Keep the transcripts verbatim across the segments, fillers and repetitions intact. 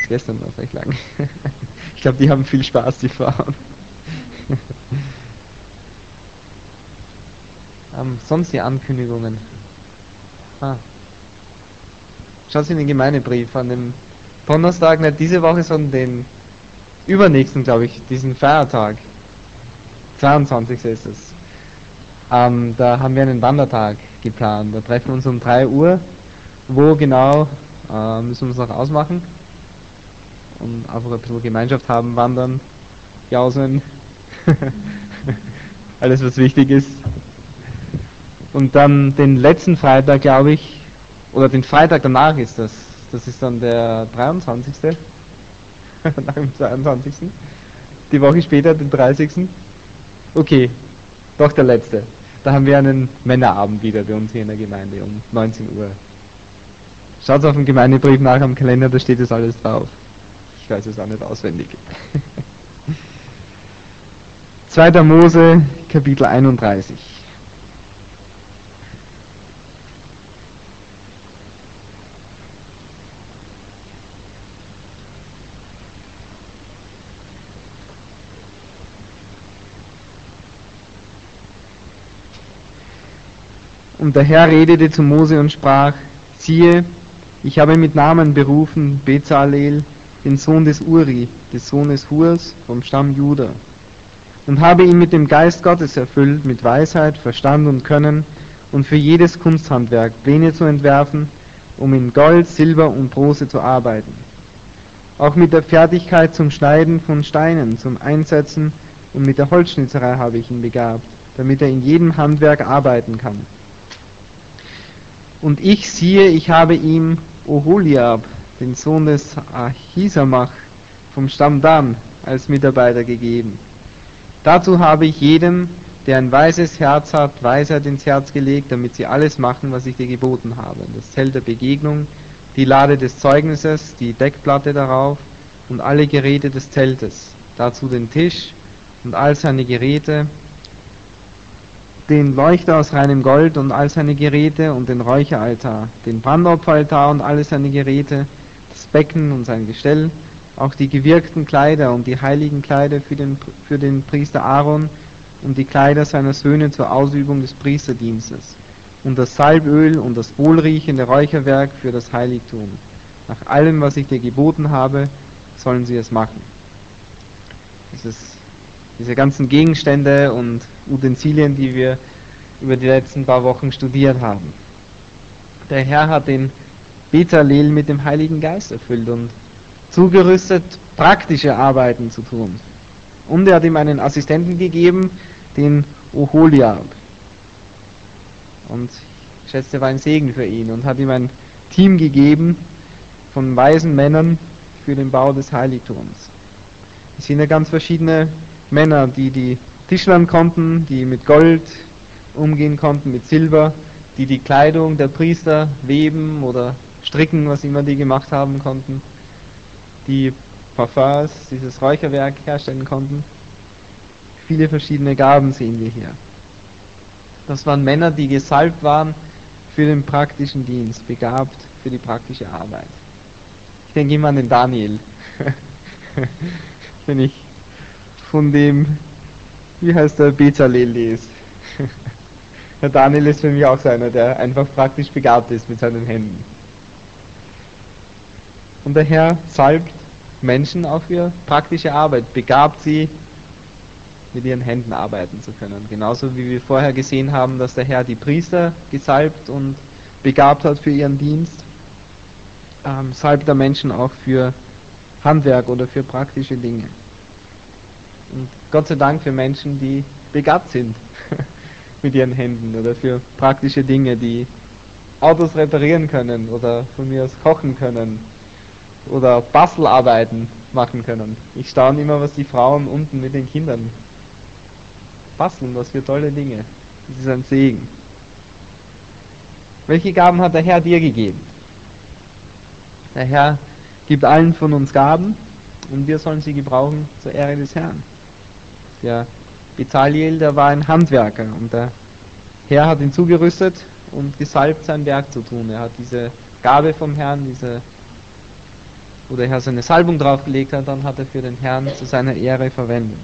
bis gestern auf euch lang. Ich glaube, die haben viel Spaß, die Frauen. ähm, sonst die Ankündigungen. Ah. Schaut in den Gemeindebrief an dem Donnerstag, nicht diese Woche, sondern den übernächsten, glaube ich, diesen Feiertag. zweiundzwanzigsten ist es. Ähm, da haben wir einen Wandertag geplant. Da treffen wir uns um drei Uhr. Wo genau, äh, müssen wir uns noch ausmachen. Und einfach ein bisschen Gemeinschaft haben, wandern, jausen. Alles, was wichtig ist. Und dann den letzten Freitag, glaube ich, oder den Freitag danach ist das. Das ist dann der dreiundzwanzigste Nach dem zweiundzwanzigsten Die Woche später, den dreißigsten Okay, doch der letzte. Da haben wir einen Männerabend wieder bei uns hier in der Gemeinde um neunzehn Uhr. Schaut auf dem Gemeindebrief nach am Kalender, da steht das alles drauf. Ich weiß es auch nicht auswendig. zweiter Mose, Kapitel einunddreißig. Und der Herr redete zu Mose und sprach: Siehe, ich habe mit Namen berufen Bezalel, den Sohn des Uri, des Sohnes Hurs, vom Stamm Juda, und habe ihn mit dem Geist Gottes erfüllt, mit Weisheit, Verstand und Können, und für jedes Kunsthandwerk Pläne zu entwerfen, um in Gold, Silber und Bronze zu arbeiten. Auch mit der Fertigkeit zum Schneiden von Steinen, zum Einsetzen und mit der Holzschnitzerei habe ich ihn begabt, damit er in jedem Handwerk arbeiten kann. Und ich siehe, ich habe ihm Oholiab, den Sohn des Ahisamach, vom Stamm Dan, als Mitarbeiter gegeben. Dazu habe ich jedem, der ein weises Herz hat, Weisheit ins Herz gelegt, damit sie alles machen, was ich dir geboten habe. Das Zelt der Begegnung, die Lade des Zeugnisses, die Deckplatte darauf und alle Geräte des Zeltes. Dazu den Tisch und all seine Geräte, den Leuchter aus reinem Gold und all seine Geräte und den Räucheraltar, den Brandopferaltar und alle seine Geräte, das Becken und sein Gestell, auch die gewirkten Kleider und die heiligen Kleider für den, für den Priester Aaron und die Kleider seiner Söhne zur Ausübung des Priesterdienstes und das Salböl und das wohlriechende Räucherwerk für das Heiligtum. Nach allem, was ich dir geboten habe, sollen sie es machen. Dieses Diese ganzen Gegenstände und Utensilien, die wir über die letzten paar Wochen studiert haben. Der Herr hat den Bezalel mit dem Heiligen Geist erfüllt und zugerüstet, praktische Arbeiten zu tun. Und er hat ihm einen Assistenten gegeben, den Oholiab. Und ich schätze, er war ein Segen für ihn und hat ihm ein Team gegeben von weisen Männern für den Bau des Heiligtums. Es sind ja ganz verschiedene Männer, die die Tischlern konnten, die mit Gold umgehen konnten, mit Silber, die die Kleidung der Priester weben oder stricken, was immer die gemacht haben konnten, die Parfums, dieses Räucherwerk herstellen konnten. Viele verschiedene Gaben sehen wir hier. Das waren Männer, die gesalbt waren für den praktischen Dienst, begabt für die praktische Arbeit. Ich denke immer an den Daniel. Wenn ich von dem, wie heißt der, Bezalel lese. Der Daniel ist für mich auch so einer, der einfach praktisch begabt ist mit seinen Händen. Und der Herr salbt Menschen auch für praktische Arbeit, begabt sie, mit ihren Händen arbeiten zu können. Genauso wie wir vorher gesehen haben, dass der Herr die Priester gesalbt und begabt hat für ihren Dienst, ähm, salbt er Menschen auch für Handwerk oder für praktische Dinge. Und Gott sei Dank für Menschen, die begabt sind mit ihren Händen oder für praktische Dinge, die Autos reparieren können oder von mir aus kochen können oder Bastelarbeiten machen können. Ich staune immer, was die Frauen unten mit den Kindern basteln, was für tolle Dinge. Das ist ein Segen. Welche Gaben hat der Herr dir gegeben? Der Herr gibt allen von uns Gaben und wir sollen sie gebrauchen zur Ehre des Herrn. Der Bezalel, der war ein Handwerker und der Herr hat ihn zugerüstet und gesalbt, sein Werk zu tun. Er hat diese Gabe vom Herrn, diese wo der Herr seine Salbung draufgelegt hat, dann hat er für den Herrn zu seiner Ehre verwendet.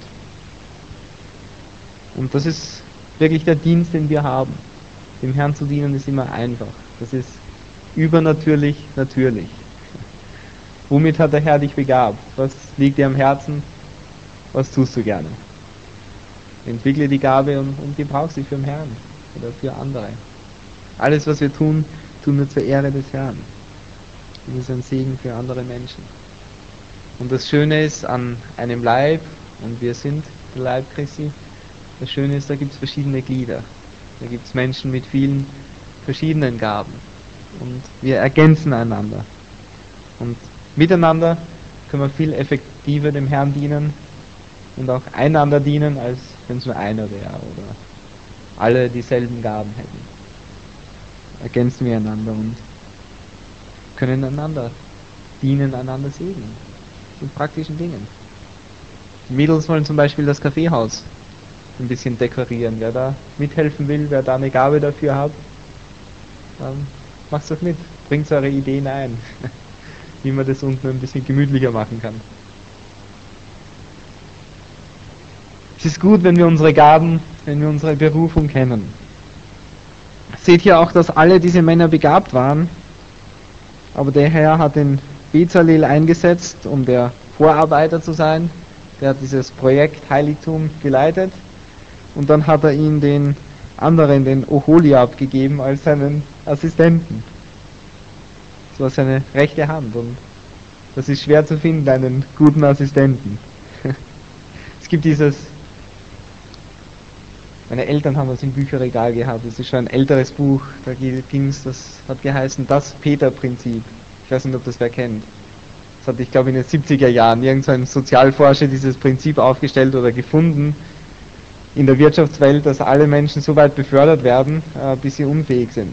Und das ist wirklich der Dienst, den wir haben. Dem Herrn zu dienen ist immer einfach. Das ist übernatürlich, natürlich. Womit hat der Herr dich begabt? Was liegt dir am Herzen? Was tust du gerne? Entwickle die Gabe und, und gebrauch sie für den Herrn oder für andere. Alles, was wir tun, tun wir zur Ehre des Herrn. Und das ist ein Segen für andere Menschen. Und das Schöne ist an einem Leib, und wir sind der Leib Christi, das Schöne ist, da gibt es verschiedene Glieder. Da gibt es Menschen mit vielen verschiedenen Gaben. Und wir ergänzen einander. Und miteinander können wir viel effektiver dem Herrn dienen und auch einander dienen, als wenn es nur einer wäre oder alle dieselben Gaben hätten. Ergänzen wir einander und können einander dienen, einander segnen. In praktischen Dingen. Die Mädels wollen zum Beispiel das Kaffeehaus ein bisschen dekorieren. Wer da mithelfen will, wer da eine Gabe dafür hat, dann macht's doch mit. Bringt eure Ideen ein, wie man das unten ein bisschen gemütlicher machen kann. Es ist gut, wenn wir unsere Gaben, wenn wir unsere Berufung kennen. Seht hier auch, dass alle diese Männer begabt waren, aber der Herr hat den Bezalel eingesetzt, um der Vorarbeiter zu sein. Der hat dieses Projekt Heiligtum geleitet und dann hat er ihn den anderen, den Oholiab, gegeben als seinen Assistenten. Das war seine rechte Hand und das ist schwer zu finden, einen guten Assistenten. Es gibt dieses, meine Eltern haben das im Bücherregal gehabt, das ist schon ein älteres Buch, da ging es, das hat geheißen, das Peter-Prinzip. Ich weiß nicht, ob das wer kennt. Das hatte ich, glaube ich, in den siebziger Jahren irgendein Sozialforscher dieses Prinzip aufgestellt oder gefunden in der Wirtschaftswelt, dass alle Menschen so weit befördert werden, äh, bis sie unfähig sind.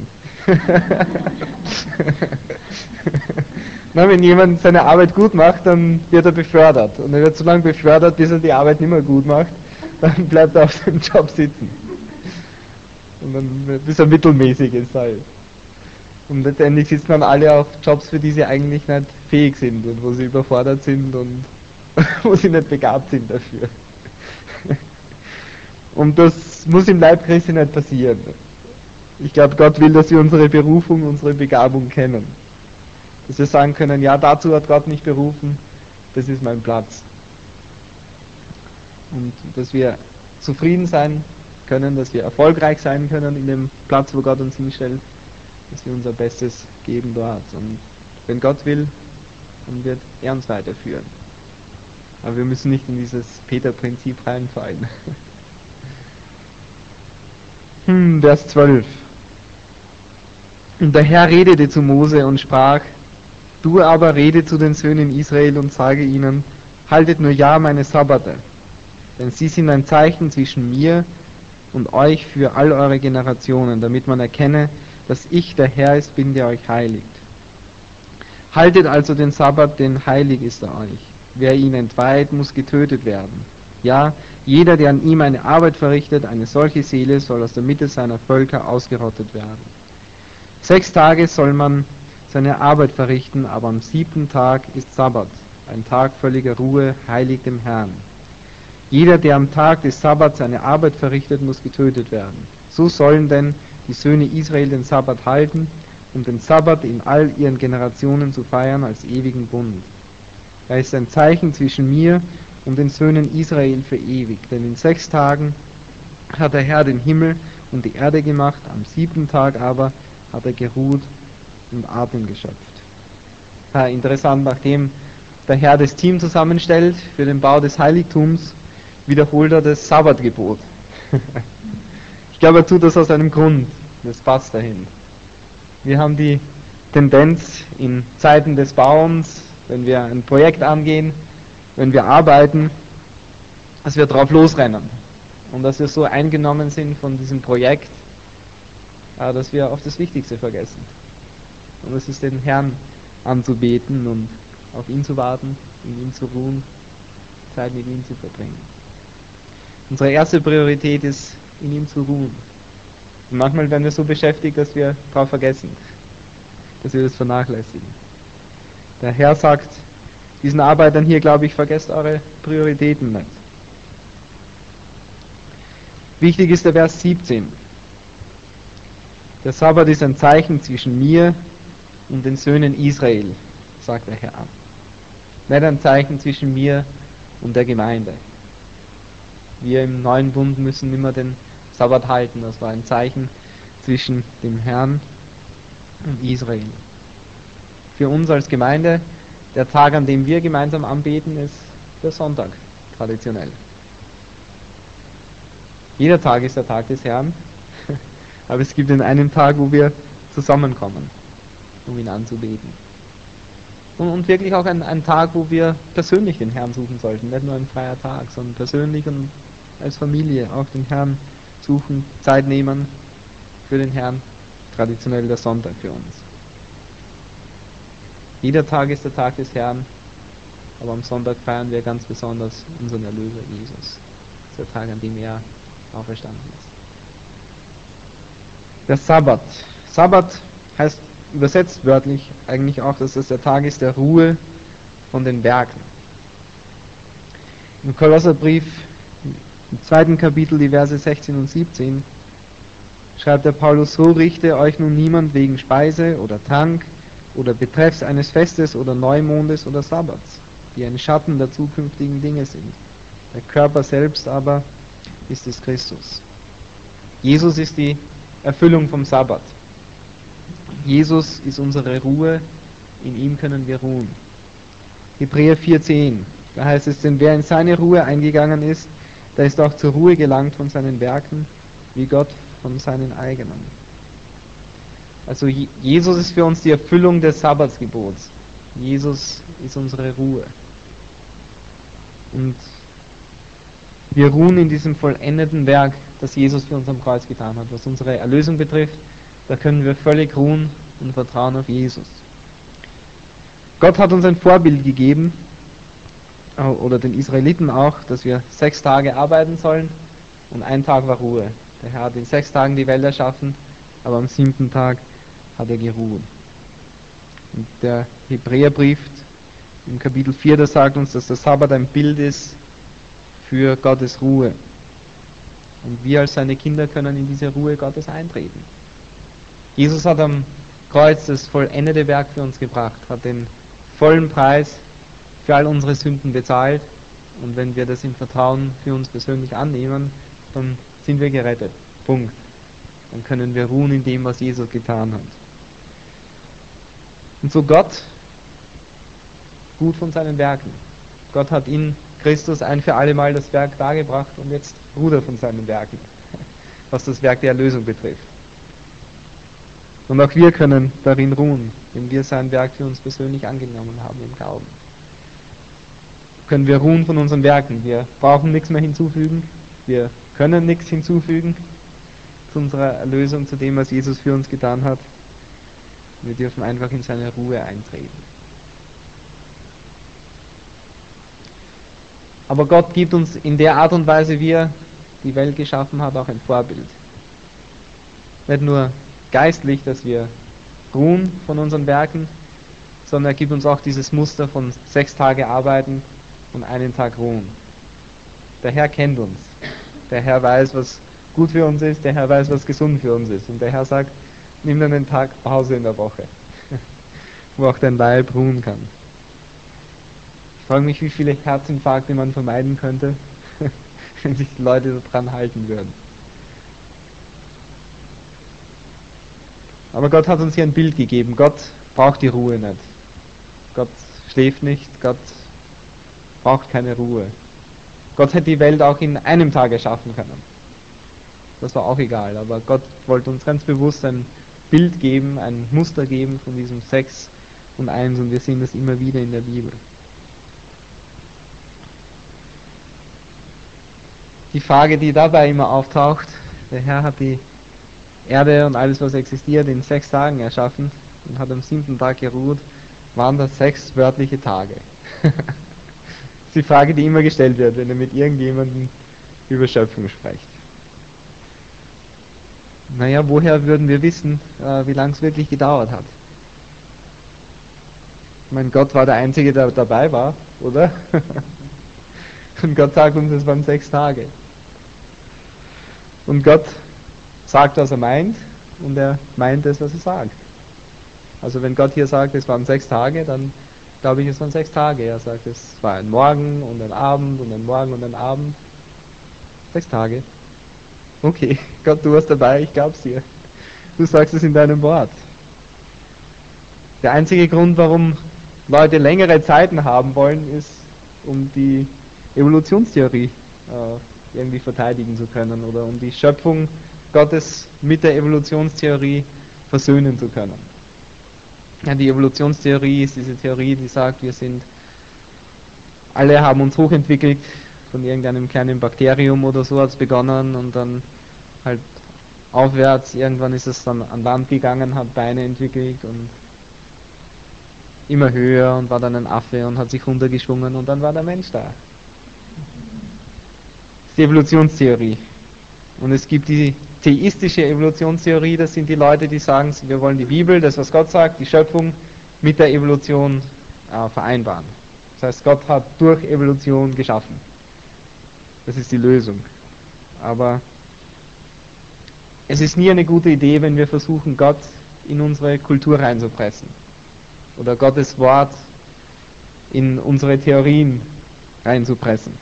Na, wenn jemand seine Arbeit gut macht, dann wird er befördert. Und er wird so lange befördert, bis er die Arbeit nicht mehr gut macht, dann bleibt er auf seinem Job sitzen. Und dann, bis er mittelmäßig ist halt. Und letztendlich sitzen dann alle auf Jobs, für die sie eigentlich nicht fähig sind und wo sie überfordert sind und wo sie nicht begabt sind dafür. Und das muss im Leib Christi nicht passieren. Ich glaube, Gott will, dass wir unsere Berufung, unsere Begabung kennen. Dass wir sagen können, ja, dazu hat Gott mich berufen, das ist mein Platz. Und dass wir zufrieden sein können, dass wir erfolgreich sein können in dem Platz, wo Gott uns hinstellt, dass wir unser Bestes geben dort. Und wenn Gott will, dann wird er uns weiterführen. Aber wir müssen nicht in dieses Peter-Prinzip reinfallen. Hm, Vers zwölf. Und der Herr redete zu Mose und sprach, du aber rede zu den Söhnen Israel und sage ihnen, haltet nur ja meine Sabbate, denn sie sind ein Zeichen zwischen mir und euch für all eure Generationen, damit man erkenne, dass ich der Herr ist, bin, der euch heiligt. Haltet also den Sabbat, denn heilig ist er euch. Wer ihn entweiht, muss getötet werden. Ja, jeder, der an ihm eine Arbeit verrichtet, eine solche Seele, soll aus der Mitte seiner Völker ausgerottet werden. Sechs Tage soll man seine Arbeit verrichten, aber am siebten Tag ist Sabbat, ein Tag völliger Ruhe, heilig dem Herrn. Jeder, der am Tag des Sabbats seine Arbeit verrichtet, muss getötet werden. So sollen denn die Söhne Israel den Sabbat halten, um den Sabbat in all ihren Generationen zu feiern als ewigen Bund. Er ist ein Zeichen zwischen mir und den Söhnen Israel für ewig, denn in sechs Tagen hat der Herr den Himmel und die Erde gemacht, am siebten Tag aber hat er geruht und Atem geschöpft. Ja, interessant, nachdem der Herr das Team zusammenstellt für den Bau des Heiligtums, wiederholt er das Sabbatgebot. Ich glaube, er tut das aus einem Grund. Das passt dahin. Wir haben die Tendenz in Zeiten des Bauens, wenn wir ein Projekt angehen, wenn wir arbeiten, dass wir drauf losrennen und dass wir so eingenommen sind von diesem Projekt, dass wir auf das Wichtigste vergessen. Und das ist den Herrn anzubeten und auf ihn zu warten, in ihm zu ruhen, Zeit mit ihm zu verbringen. Unsere erste Priorität ist, in ihm zu ruhen. Und manchmal werden wir so beschäftigt, dass wir darauf vergessen, dass wir das vernachlässigen. Der Herr sagt, diesen Arbeitern hier, glaube ich, vergesst eure Prioritäten nicht. Wichtig ist der Vers siebzehn. Der Sabbat ist ein Zeichen zwischen mir und den Söhnen Israel, sagt der Herr. Nicht ein Zeichen zwischen mir und der Gemeinde. Wir im neuen Bund müssen immer den Sabbat halten. Das war ein Zeichen zwischen dem Herrn und Israel. Für uns als Gemeinde, der Tag, an dem wir gemeinsam anbeten, ist der Sonntag, traditionell. Jeder Tag ist der Tag des Herrn, aber es gibt den einen Tag, wo wir zusammenkommen, um ihn anzubeten. Und, und wirklich auch ein, ein Tag, wo wir persönlich den Herrn suchen sollten, nicht nur ein freier Tag, sondern persönlich und als Familie auch den Herrn suchen, Zeit nehmen für den Herrn, traditionell der Sonntag für uns. Jeder Tag ist der Tag des Herrn, aber am Sonntag feiern wir ganz besonders unseren Erlöser Jesus. Das ist der Tag, an dem er auferstanden ist. Der Sabbat. Sabbat heißt übersetzt wörtlich eigentlich auch, dass es der Tag ist der Ruhe von den Werken. Im Kolosserbrief, im zweiten Kapitel, die Verse sechzehn und siebzehn, schreibt der Paulus: So richte euch nun niemand wegen Speise oder Trank oder betreffs eines Festes oder Neumondes oder Sabbats, die ein Schatten der zukünftigen Dinge sind. Der Körper selbst aber ist es Christus. Jesus ist die Erfüllung vom Sabbat. Jesus ist unsere Ruhe, in ihm können wir ruhen. Hebräer vier zehn, da heißt es, denn wer in seine Ruhe eingegangen ist, der ist auch zur Ruhe gelangt von seinen Werken, wie Gott von seinen eigenen. Also Jesus ist für uns die Erfüllung des Sabbatsgebots. Jesus ist unsere Ruhe. Und wir ruhen in diesem vollendeten Werk, das Jesus für uns am Kreuz getan hat. Was unsere Erlösung betrifft, da können wir völlig ruhen und vertrauen auf Jesus. Gott hat uns ein Vorbild gegeben, oder den Israeliten auch, dass wir sechs Tage arbeiten sollen und ein Tag war Ruhe. Der Herr hat in sechs Tagen die Welt erschaffen, aber am siebten Tag hat er geruht. Und der Hebräerbrief im Kapitel vier, da sagt uns, dass der Sabbat ein Bild ist für Gottes Ruhe. Und wir als seine Kinder können in diese Ruhe Gottes eintreten. Jesus hat am Kreuz das vollendete Werk für uns gebracht, hat den vollen Preis für all unsere Sünden bezahlt. Und wenn wir das im Vertrauen für uns persönlich annehmen, dann sind wir gerettet. Punkt. Dann können wir ruhen in dem, was Jesus getan hat. Und so Gott gut von seinen Werken. Gott hat in Christus ein für alle Mal das Werk dargebracht und jetzt ruht er von seinen Werken, was das Werk der Erlösung betrifft. Und auch wir können darin ruhen, wenn wir sein Werk für uns persönlich angenommen haben im Glauben. Können wir ruhen von unseren Werken. Wir brauchen nichts mehr hinzufügen. Wir können nichts hinzufügen zu unserer Erlösung, zu dem, was Jesus für uns getan hat. Wir dürfen einfach in seine Ruhe eintreten. Aber Gott gibt uns in der Art und Weise, wie er die Welt geschaffen hat, auch ein Vorbild. Nicht nur geistlich, dass wir ruhen von unseren Werken, sondern er gibt uns auch dieses Muster von sechs Tage arbeiten und einen Tag ruhen. Der Herr kennt uns. Der Herr weiß, was gut für uns ist. Der Herr weiß, was gesund für uns ist. Und der Herr sagt, nimm dann einen Tag Pause in der Woche, wo auch dein Leib ruhen kann. Ich frage mich, wie viele Herzinfarkte man vermeiden könnte, wenn sich die Leute daran halten würden. Aber Gott hat uns hier ein Bild gegeben. Gott braucht die Ruhe nicht. Gott schläft nicht. Gott braucht keine Ruhe. Gott hätte die Welt auch in einem Tag erschaffen können. Das war auch egal. Aber Gott wollte uns ganz bewusst ein Bild geben, ein Muster geben von diesem sechs und eins. Und wir sehen das immer wieder in der Bibel. Die Frage, die dabei immer auftaucht: Der Herr hat die Erde und alles, was existiert, in sechs Tagen erschaffen und hat am siebten Tag geruht. Waren das sechs wörtliche Tage? Das ist die Frage, die immer gestellt wird, wenn er mit irgendjemandem über Schöpfung spricht. Naja, woher würden wir wissen, äh, wie lange es wirklich gedauert hat? Mein Gott war der Einzige, der dabei war, oder? Und Gott sagt uns, es waren sechs Tage. Und Gott sagt, was er meint, und er meint es, was er sagt. Also wenn Gott hier sagt, es waren sechs Tage, dann glaube ich, es waren sechs Tage. Er sagt, es war ein Morgen und ein Abend und ein Morgen und ein Abend. Sechs Tage. Okay, Gott, du warst dabei, ich glaub's dir. Du sagst es in deinem Wort. Der einzige Grund, warum Leute längere Zeiten haben wollen, ist, um die Evolutionstheorie äh, irgendwie verteidigen zu können oder um die Schöpfung Gottes mit der Evolutionstheorie versöhnen zu können. Ja, die Evolutionstheorie ist diese Theorie, die sagt, wir sind, alle haben uns hochentwickelt, von irgendeinem kleinen Bakterium oder so hat es begonnen und dann halt aufwärts, irgendwann ist es dann an Land gegangen, hat Beine entwickelt und immer höher und war dann ein Affe und hat sich runtergeschwungen und dann war der Mensch da. Das ist die Evolutionstheorie. Und es gibt die theistische Evolutionstheorie, das sind die Leute, die sagen, wir wollen die Bibel, das was Gott sagt, die Schöpfung mit der Evolution äh, vereinbaren. Das heißt, Gott hat durch Evolution geschaffen. Das ist die Lösung. Aber es ist nie eine gute Idee, wenn wir versuchen, Gott in unsere Kultur reinzupressen. Oder Gottes Wort in unsere Theorien reinzupressen.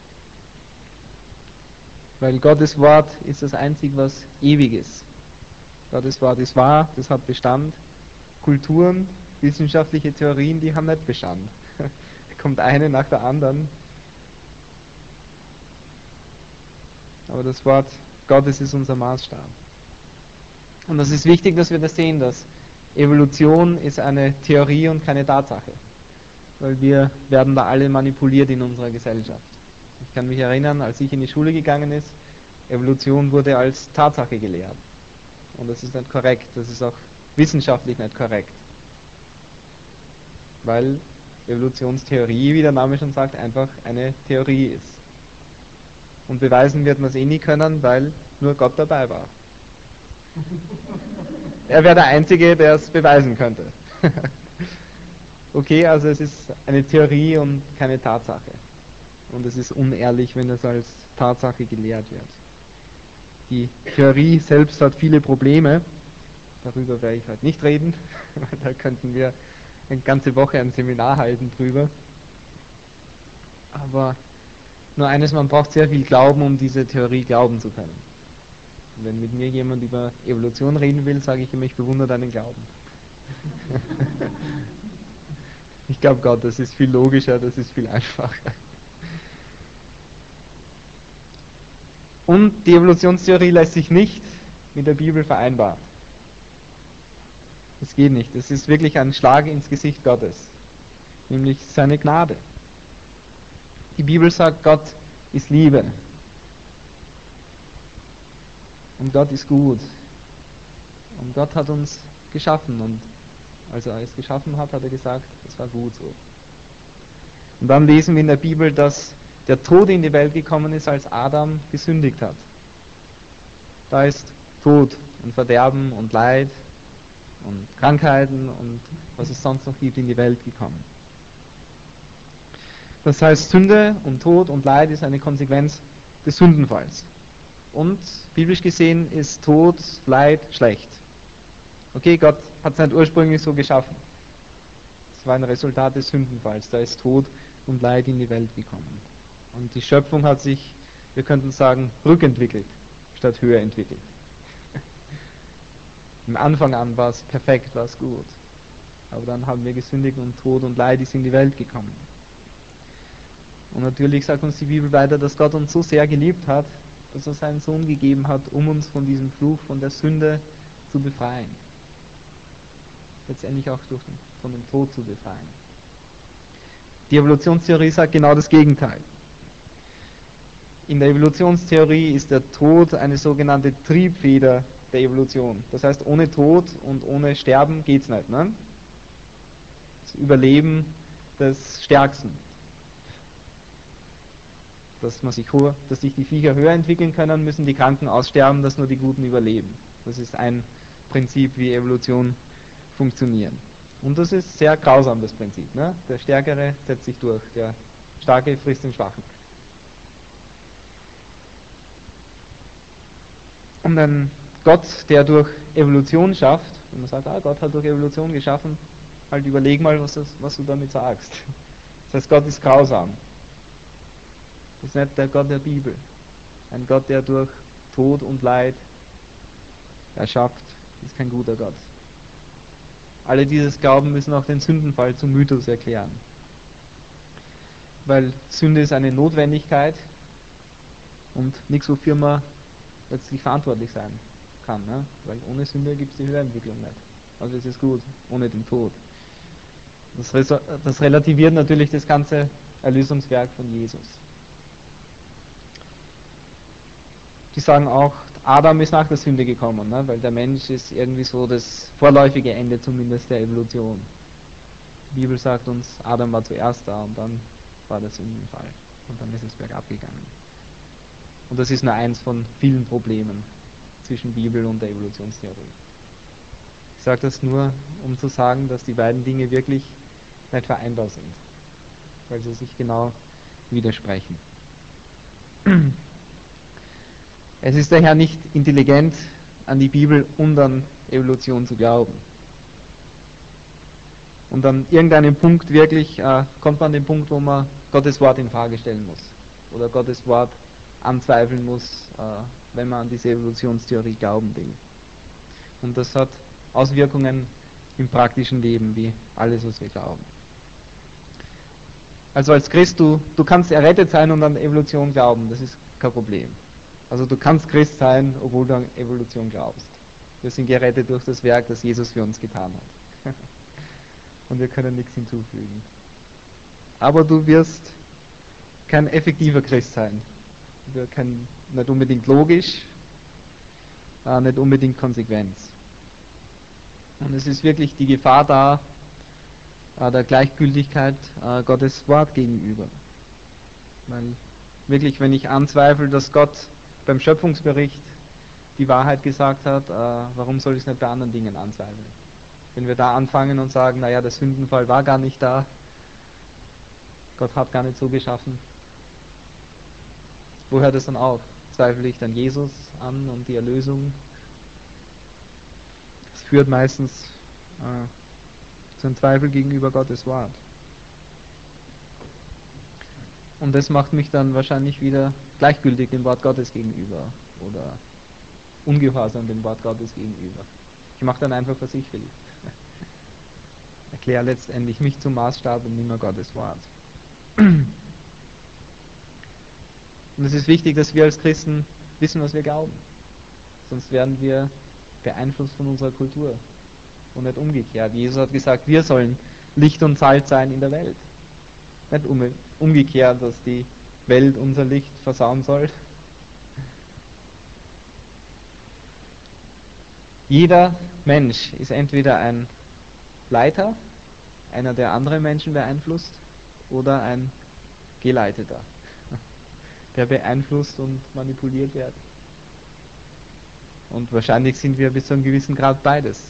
Weil Gottes Wort ist das Einzige, was ewig ist. Gottes Wort ist wahr, das hat Bestand. Kulturen, wissenschaftliche Theorien, die haben nicht Bestand. Da kommt eine nach der anderen. Aber das Wort Gottes ist unser Maßstab. Und das ist wichtig, dass wir das sehen, dass Evolution ist eine Theorie und keine Tatsache. Weil wir werden da alle manipuliert in unserer Gesellschaft. Ich kann mich erinnern, als ich in die Schule gegangen ist, Evolution wurde als Tatsache gelehrt. Und das ist nicht korrekt, das ist auch wissenschaftlich nicht korrekt. Weil Evolutionstheorie, wie der Name schon sagt, einfach eine Theorie ist. Und beweisen wird man es eh nie können, weil nur Gott dabei war. Er wäre der Einzige, der es beweisen könnte. Okay, also es ist eine Theorie und keine Tatsache. Und es ist unehrlich, wenn es als Tatsache gelehrt wird. Die Theorie selbst hat viele Probleme. Darüber werde ich heute nicht reden. Da könnten wir eine ganze Woche ein Seminar halten drüber. Aber nur eines, man braucht sehr viel Glauben, um diese Theorie glauben zu können. Und wenn mit mir jemand über Evolution reden will, sage ich immer, ich bewundere deinen Glauben. Ich glaube Gott, das ist viel logischer, das ist viel einfacher. Und die Evolutionstheorie lässt sich nicht mit der Bibel vereinbaren. Das geht nicht. Es ist wirklich ein Schlag ins Gesicht Gottes. Nämlich seine Gnade. Die Bibel sagt, Gott ist Liebe. Und Gott ist gut. Und Gott hat uns geschaffen. Und als er es geschaffen hat, hat er gesagt, es war gut so. Und dann lesen wir in der Bibel, dass der Tod in die Welt gekommen ist, als Adam gesündigt hat. Da ist Tod und Verderben und Leid und Krankheiten und was es sonst noch gibt in die Welt gekommen. Das heißt, Sünde und Tod und Leid ist eine Konsequenz des Sündenfalls. Und biblisch gesehen ist Tod, Leid schlecht. Okay, Gott hat es nicht ursprünglich so geschaffen. Es war ein Resultat des Sündenfalls. Da ist Tod und Leid in die Welt gekommen. Und die Schöpfung hat sich, wir könnten sagen, rückentwickelt, statt höher entwickelt. Im Anfang an war es perfekt, war es gut. Aber dann haben wir gesündigt und Tod und Leid ist in die Welt gekommen. Und natürlich sagt uns die Bibel weiter, dass Gott uns so sehr geliebt hat, dass er seinen Sohn gegeben hat, um uns von diesem Fluch, von der Sünde zu befreien. Letztendlich auch durch den, von dem Tod zu befreien. Die Evolutionstheorie sagt genau das Gegenteil. In der Evolutionstheorie ist der Tod eine sogenannte Triebfeder der Evolution. Das heißt, ohne Tod und ohne Sterben geht es nicht. Ne? Das Überleben des Stärksten. Dass, man sich hoch, dass sich die Viecher höher entwickeln können, müssen die Kranken aussterben, dass nur die Guten überleben. Das ist ein Prinzip, wie Evolution funktioniert. Und das ist sehr grausam, das Prinzip. Ne? Der Stärkere setzt sich durch, der Starke frisst den Schwachen. Und ein Gott, der durch Evolution schafft, wenn man sagt, ah, Gott hat durch Evolution geschaffen, halt überleg mal, was, das, was du damit sagst. Das heißt, Gott ist grausam. Das ist nicht der Gott der Bibel. Ein Gott, der durch Tod und Leid erschafft, ist kein guter Gott. Alle dieses Glauben müssen auch den Sündenfall zum Mythos erklären. Weil Sünde ist eine Notwendigkeit und nichts, wofür man letztlich verantwortlich sein kann. Ne? Weil ohne Sünde gibt es die Höherentwicklung nicht. Also es ist gut, ohne den Tod. Das, das relativiert natürlich das ganze Erlösungswerk von Jesus. Die sagen auch, Adam ist nach der Sünde gekommen, ne? Weil der Mensch ist irgendwie so das vorläufige Ende zumindest der Evolution. Die Bibel sagt uns, Adam war zuerst da und dann war der Sündenfall. Und dann ist es bergab gegangen. Und das ist nur eins von vielen Problemen zwischen Bibel und der Evolutionstheorie. Ich sage das nur, um zu sagen, dass die beiden Dinge wirklich nicht vereinbar sind, weil sie sich genau widersprechen. Es ist daher nicht intelligent, an die Bibel und an Evolution zu glauben. Und an irgendeinem Punkt wirklich äh, kommt man an den Punkt, wo man Gottes Wort in Frage stellen muss oder Gottes Wort anzweifeln muss, äh, wenn man an diese Evolutionstheorie glauben will. Und das hat Auswirkungen im praktischen Leben, wie alles, was wir glauben. Also als Christ, du, du kannst errettet sein und an Evolution glauben, das ist kein Problem. Also du kannst Christ sein, obwohl du an Evolution glaubst. Wir sind gerettet durch das Werk, das Jesus für uns getan hat. Und wir können nichts hinzufügen. Aber du wirst kein effektiver Christ sein. Du kein, nicht unbedingt logisch, äh, nicht unbedingt konsequent. Und es ist wirklich die Gefahr da, äh, der Gleichgültigkeit äh, Gottes Wort gegenüber. Weil wirklich, wenn ich anzweifle, dass Gott beim Schöpfungsbericht die Wahrheit gesagt hat, äh, warum soll ich es nicht bei anderen Dingen anzweifeln? Wenn wir da anfangen und sagen, naja, der Sündenfall war gar nicht da, Gott hat gar nicht so geschaffen, wo hört es dann auf? Zweifle ich dann Jesus an und die Erlösung? Das führt meistens äh, zu einem Zweifel gegenüber Gottes Wort. Und das macht mich dann wahrscheinlich wieder gleichgültig dem Wort Gottes gegenüber oder ungehorsam dem Wort Gottes gegenüber. Ich mache dann einfach, was ich will. Erkläre letztendlich mich zum Maßstab und nicht mehr Gottes Wort. Und es ist wichtig, dass wir als Christen wissen, was wir glauben. Sonst werden wir beeinflusst von unserer Kultur und nicht umgekehrt. Jesus hat gesagt, wir sollen Licht und Salz sein in der Welt. Nicht um, umgekehrt, dass die Welt unser Licht versauen soll. Jeder Mensch ist entweder ein Leiter, einer, der andere Menschen beeinflusst, oder ein Geleiteter, der beeinflusst und manipuliert wird. Und wahrscheinlich sind wir bis zu einem gewissen Grad beides.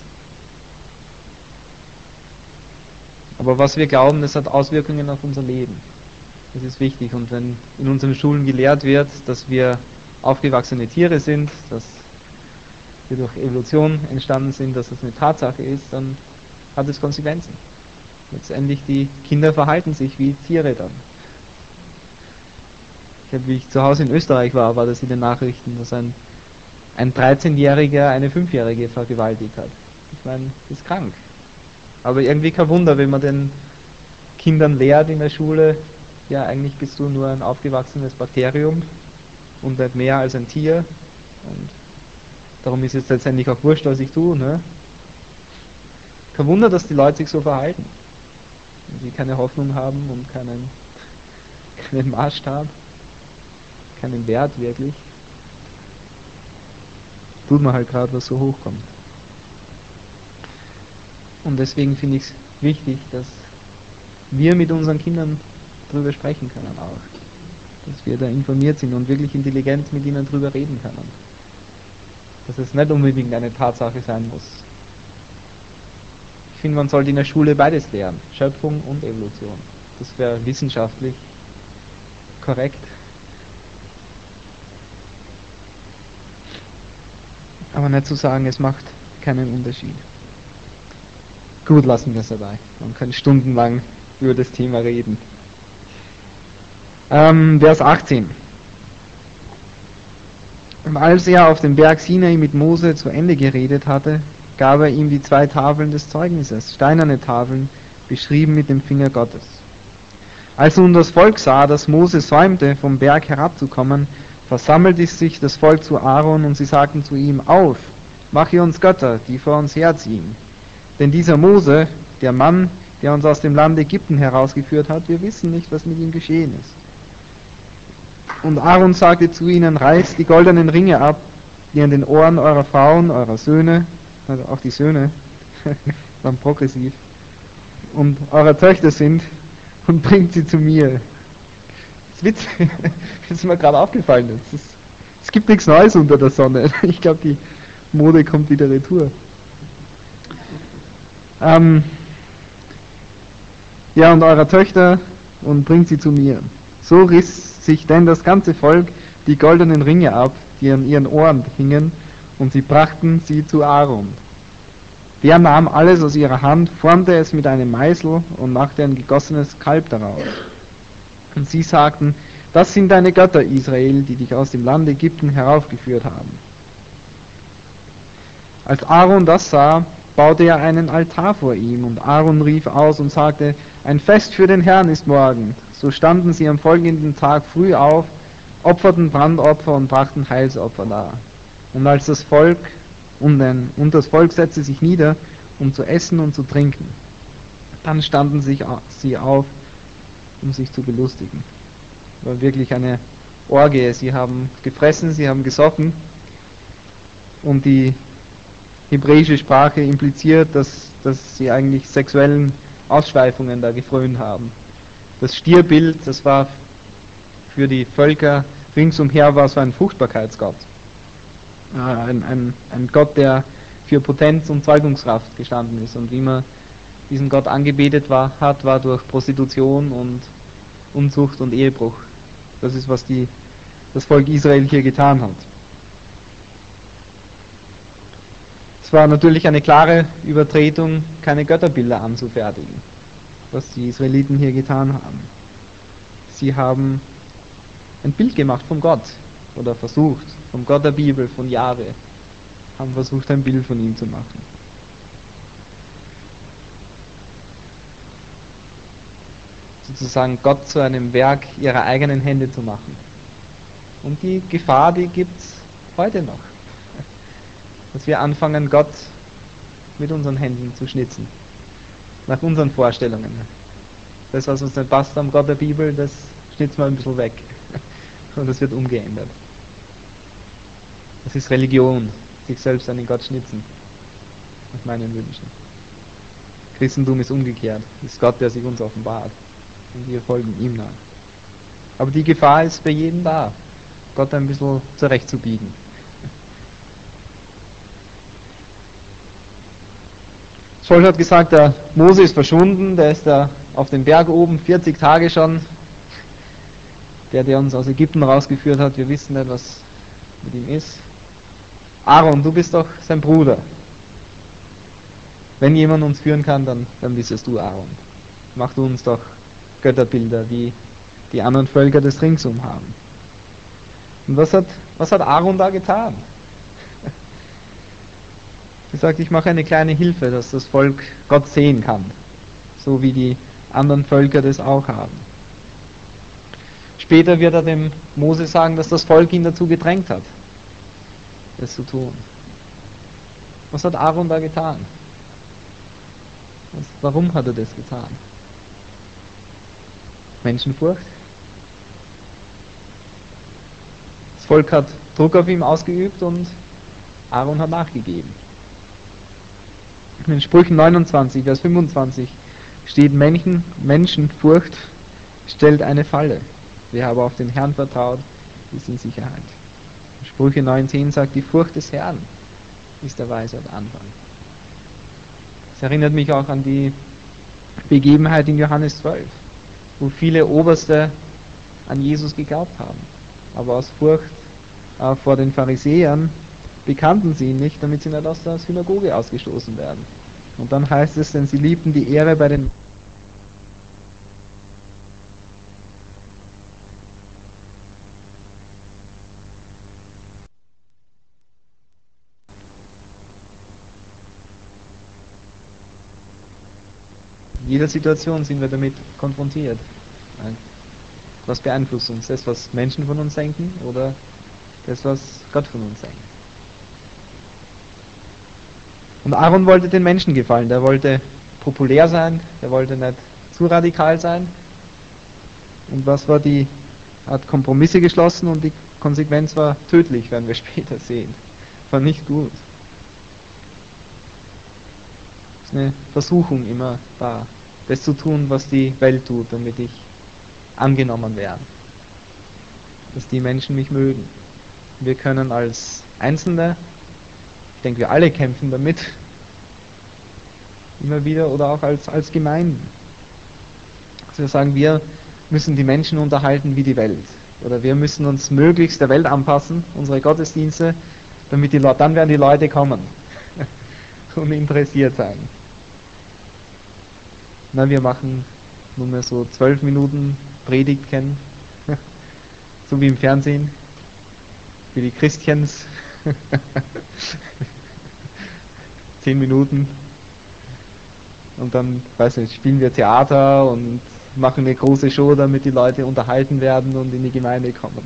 Aber was wir glauben, das hat Auswirkungen auf unser Leben. Das ist wichtig. Und wenn in unseren Schulen gelehrt wird, dass wir aufgewachsene Tiere sind, dass wir durch Evolution entstanden sind, dass das eine Tatsache ist, dann hat es Konsequenzen. Letztendlich, die Kinder verhalten sich wie Tiere dann. Ich habe, wie ich zu Hause in Österreich war, war das in den Nachrichten, dass ein, ein dreizehnjähriger eine fünfjährige vergewaltigt hat. Ich meine, das ist krank. Aber irgendwie kein Wunder, wenn man den Kindern lehrt in der Schule, ja, eigentlich bist du nur ein aufgewachsenes Bakterium und nicht mehr als ein Tier. Und darum ist jetzt letztendlich auch wurscht, was ich tue. Ne? Kein Wunder, dass die Leute sich so verhalten. Wenn sie keine Hoffnung haben und keinen, keinen Maßstab, keinen Wert wirklich, tut man halt gerade, was so hochkommt. Und deswegen finde ich es wichtig, dass wir mit unseren Kindern darüber sprechen können auch. Dass wir da informiert sind und wirklich intelligent mit ihnen darüber reden können. Dass es nicht unbedingt eine Tatsache sein muss. Ich finde, man sollte in der Schule beides lernen. Schöpfung und Evolution. Das wäre wissenschaftlich korrekt. Aber nicht zu sagen, es macht keinen Unterschied. Gut, lassen wir es dabei. Man kann stundenlang über das Thema reden. Ähm, Vers achtzehn. Und als er auf dem Berg Sinai mit Mose zu Ende geredet hatte, gab er ihm die zwei Tafeln des Zeugnisses, steinerne Tafeln, beschrieben mit dem Finger Gottes. Als nun das Volk sah, dass Mose säumte, vom Berg herabzukommen, versammelte sich das Volk zu Aaron und sie sagten zu ihm: Auf, mache uns Götter, die vor uns herziehen. Denn dieser Mose, der Mann, der uns aus dem Land Ägypten herausgeführt hat, wir wissen nicht, was mit ihm geschehen ist. Und Aaron sagte zu ihnen: Reißt die goldenen Ringe ab, die an den Ohren eurer Frauen, eurer Söhne, also auch die Söhne, dann progressiv, und eurer Töchter sind, und bringt sie zu mir. Das ist witzig, das ist mir gerade aufgefallen. Es, ist, es gibt nichts Neues unter der Sonne. Ich glaube, die Mode kommt wieder retour. Ähm, ja, und eurer Töchter, und bringt sie zu mir. So riss sich denn das ganze Volk die goldenen Ringe ab, die an ihren Ohren hingen, und sie brachten sie zu Aaron. Der nahm alles aus ihrer Hand, formte es mit einem Meißel und machte ein gegossenes Kalb daraus. Und sie sagten: Das sind deine Götter, Israel, die dich aus dem Land Ägypten heraufgeführt haben. Als Aaron das sah, baute er einen Altar vor ihm, und Aaron rief aus und sagte: Ein Fest für den Herrn ist morgen. So standen sie am folgenden Tag früh auf, opferten Brandopfer und brachten Heilsopfer dar. Und als das Volk und, ein, und das Volk setzte sich nieder, um zu essen und zu trinken. Dann standen sich, sie auf, um sich zu belustigen. War wirklich eine Orgie. Sie haben gefressen, sie haben gesoffen, und die hebräische Sprache impliziert, dass, dass sie eigentlich sexuellen Ausschweifungen da gefrönt haben. Das Stierbild, das war für die Völker ringsumher war so ein Fruchtbarkeitsgott. Ein, ein, ein Gott, der für Potenz und Zeugungskraft gestanden ist. Und wie man diesen Gott angebetet war, hat, war durch Prostitution und Unzucht und Ehebruch. Das ist, was die, das Volk Israel hier getan hat. Es war natürlich eine klare Übertretung, keine Götterbilder anzufertigen, was die Israeliten hier getan haben. Sie haben ein Bild gemacht vom Gott, oder versucht, vom Gott der Bibel, von Jahwe, haben versucht, ein Bild von ihm zu machen. Sozusagen Gott zu einem Werk ihrer eigenen Hände zu machen. Und die Gefahr, die gibt es heute noch. Dass wir anfangen, Gott mit unseren Händen zu schnitzen. Nach unseren Vorstellungen. Das, was uns nicht passt am Gott der Bibel, das schnitzen wir ein bisschen weg. Und das wird umgeändert. Das ist Religion, sich selbst an den Gott schnitzen, nach meinen Wünschen. Christentum ist umgekehrt, ist Gott, der sich uns offenbart, und wir folgen ihm nach. Aber die Gefahr ist bei jedem da, Gott ein bisschen zurechtzubiegen. Das Volk hat gesagt, der Mose ist verschwunden, der ist da auf dem Berg oben, vierzig Tage schon. Der, der uns aus Ägypten rausgeführt hat, wir wissen nicht, was mit ihm ist. Aaron, du bist doch sein Bruder. Wenn jemand uns führen kann, dann, dann bist es du, Aaron. Mach du uns doch Götterbilder, wie die anderen Völker das ringsum haben. Und was hat, was hat Aaron da getan? Er sagt, ich mache eine kleine Hilfe, dass das Volk Gott sehen kann, so wie die anderen Völker das auch haben. Später wird er dem Mose sagen, dass das Volk ihn dazu gedrängt hat, das zu tun. Was hat Aaron da getan? Was, warum hat er das getan? Menschenfurcht? Das Volk hat Druck auf ihn ausgeübt und Aaron hat nachgegeben. In Sprüchen neunundzwanzig, Vers fünfundzwanzig steht: Menschen, Menschenfurcht stellt eine Falle. Wer aber auf den Herrn vertraut, ist in Sicherheit. Sprüche neunzehn sagt: Die Furcht des Herrn ist der Weisheit Anfang. Das ist erinnert mich auch an die Begebenheit in Johannes zwölf, wo viele Oberste an Jesus geglaubt haben. Aber aus Furcht äh, vor den Pharisäern bekannten sie ihn nicht, damit sie nicht aus der Synagoge ausgestoßen werden. Und dann heißt es, denn sie liebten die Ehre bei den In jeder Situation sind wir damit konfrontiert. Was beeinflusst uns? Das, was Menschen von uns denken oder das, was Gott von uns denkt? Und Aaron wollte den Menschen gefallen. Der wollte populär sein, der wollte nicht zu radikal sein. Und was war die, hat Kompromisse geschlossen und die Konsequenz war tödlich, werden wir später sehen. War nicht gut. Es ist eine Versuchung immer da, das zu tun, was die Welt tut, damit ich angenommen werde. Dass die Menschen mich mögen. Wir können als Einzelne, ich denke, wir alle kämpfen damit, immer wieder, oder auch als, als Gemeinden. Also wir sagen, wir müssen die Menschen unterhalten wie die Welt. Oder wir müssen uns möglichst der Welt anpassen, unsere Gottesdienste, damit die Leute, dann werden die Leute kommen und interessiert sein. Na, wir machen nur mehr so zwölf Minuten Predigt kennen, so wie im Fernsehen, für die Christchens. Zehn Minuten. Und dann, weiß nicht, spielen wir Theater und machen eine große Show, damit die Leute unterhalten werden und in die Gemeinde kommen.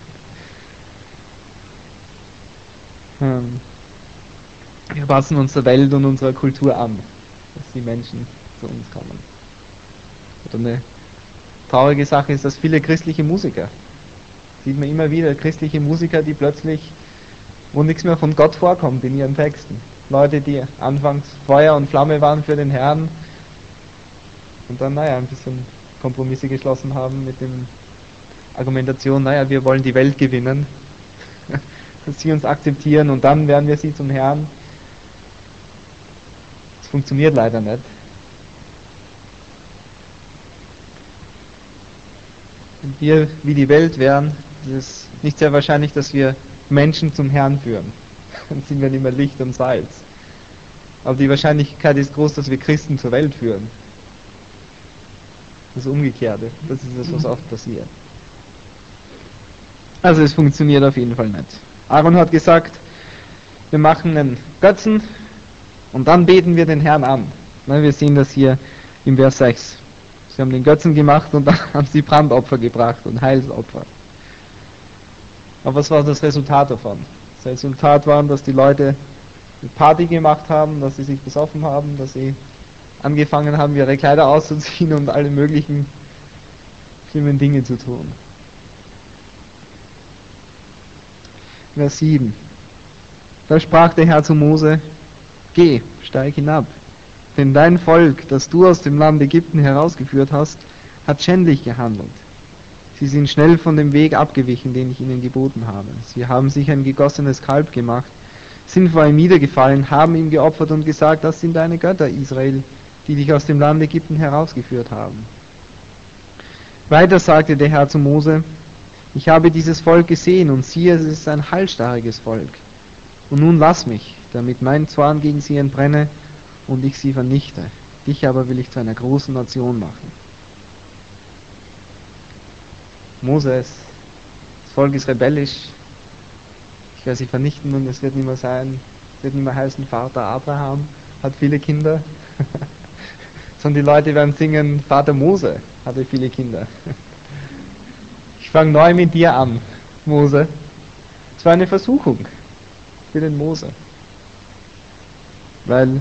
Wir passen uns der Welt und unserer Kultur an, dass die Menschen zu uns kommen. Oder eine traurige Sache ist, dass viele christliche Musiker, sieht man immer wieder, christliche Musiker, die plötzlich, wo nichts mehr von Gott vorkommt in ihren Texten. Leute, die anfangs Feuer und Flamme waren für den Herrn und dann, naja, ein bisschen Kompromisse geschlossen haben mit dem Argumentation, naja, wir wollen die Welt gewinnen, dass sie uns akzeptieren und dann werden wir sie zum Herrn. Das funktioniert leider nicht. Wenn wir wie die Welt wären, ist es nicht sehr wahrscheinlich, dass wir Menschen zum Herrn führen. Dann sind wir nicht mehr Licht und Salz. Aber die Wahrscheinlichkeit ist groß, dass wir Christen zur Welt führen. Das Umgekehrte. Das ist das, was oft passiert. Also es funktioniert auf jeden Fall nicht. Aaron hat gesagt, wir machen einen Götzen und dann beten wir den Herrn an. Wir sehen das hier im Vers sechs. Sie haben den Götzen gemacht und dann haben sie Brandopfer gebracht und Heilsopfer. Aber was war das Resultat davon? Das Resultat war, dass die Leute eine Party gemacht haben, dass sie sich besoffen haben, dass sie angefangen haben, ihre Kleider auszuziehen und alle möglichen schlimmen Dinge zu tun. Vers sieben. Da sprach der Herr zu Mose: Geh, steig hinab, denn dein Volk, das du aus dem Land Ägypten herausgeführt hast, hat schändlich gehandelt. Sie sind schnell von dem Weg abgewichen, den ich ihnen geboten habe. Sie haben sich ein gegossenes Kalb gemacht, sind vor ihm niedergefallen, haben ihm geopfert und gesagt, das sind deine Götter, Israel, die dich aus dem Land Ägypten herausgeführt haben. Weiter sagte der Herr zu Mose: Ich habe dieses Volk gesehen und siehe, es ist ein halsstarriges Volk. Und nun lass mich, damit mein Zorn gegen sie entbrenne und ich sie vernichte. Dich aber will ich zu einer großen Nation machen. Moses, das Volk ist rebellisch, ich werde sie vernichten und es wird nicht mehr sein, es wird nicht mehr heißen, Vater Abraham hat viele Kinder, sondern die Leute werden singen, Vater Mose hatte viele Kinder. Ich fange neu mit dir an, Mose. Es war eine Versuchung für den Mose, weil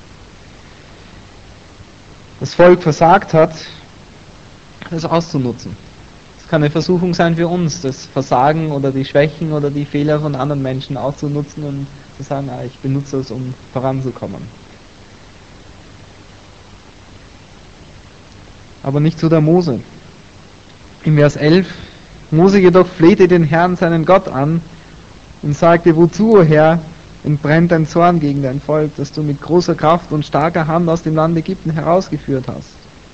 das Volk versagt hat, das auszunutzen. Es kann eine Versuchung sein für uns, das Versagen oder die Schwächen oder die Fehler von anderen Menschen auszunutzen und zu sagen, ah, ich benutze es, um voranzukommen. Aber nicht so der Mose. Im Vers elf, Mose jedoch flehte den Herrn, seinen Gott, an und sagte, wozu, o Herr, entbrennt dein Zorn gegen dein Volk, das du mit großer Kraft und starker Hand aus dem Land Ägypten herausgeführt hast.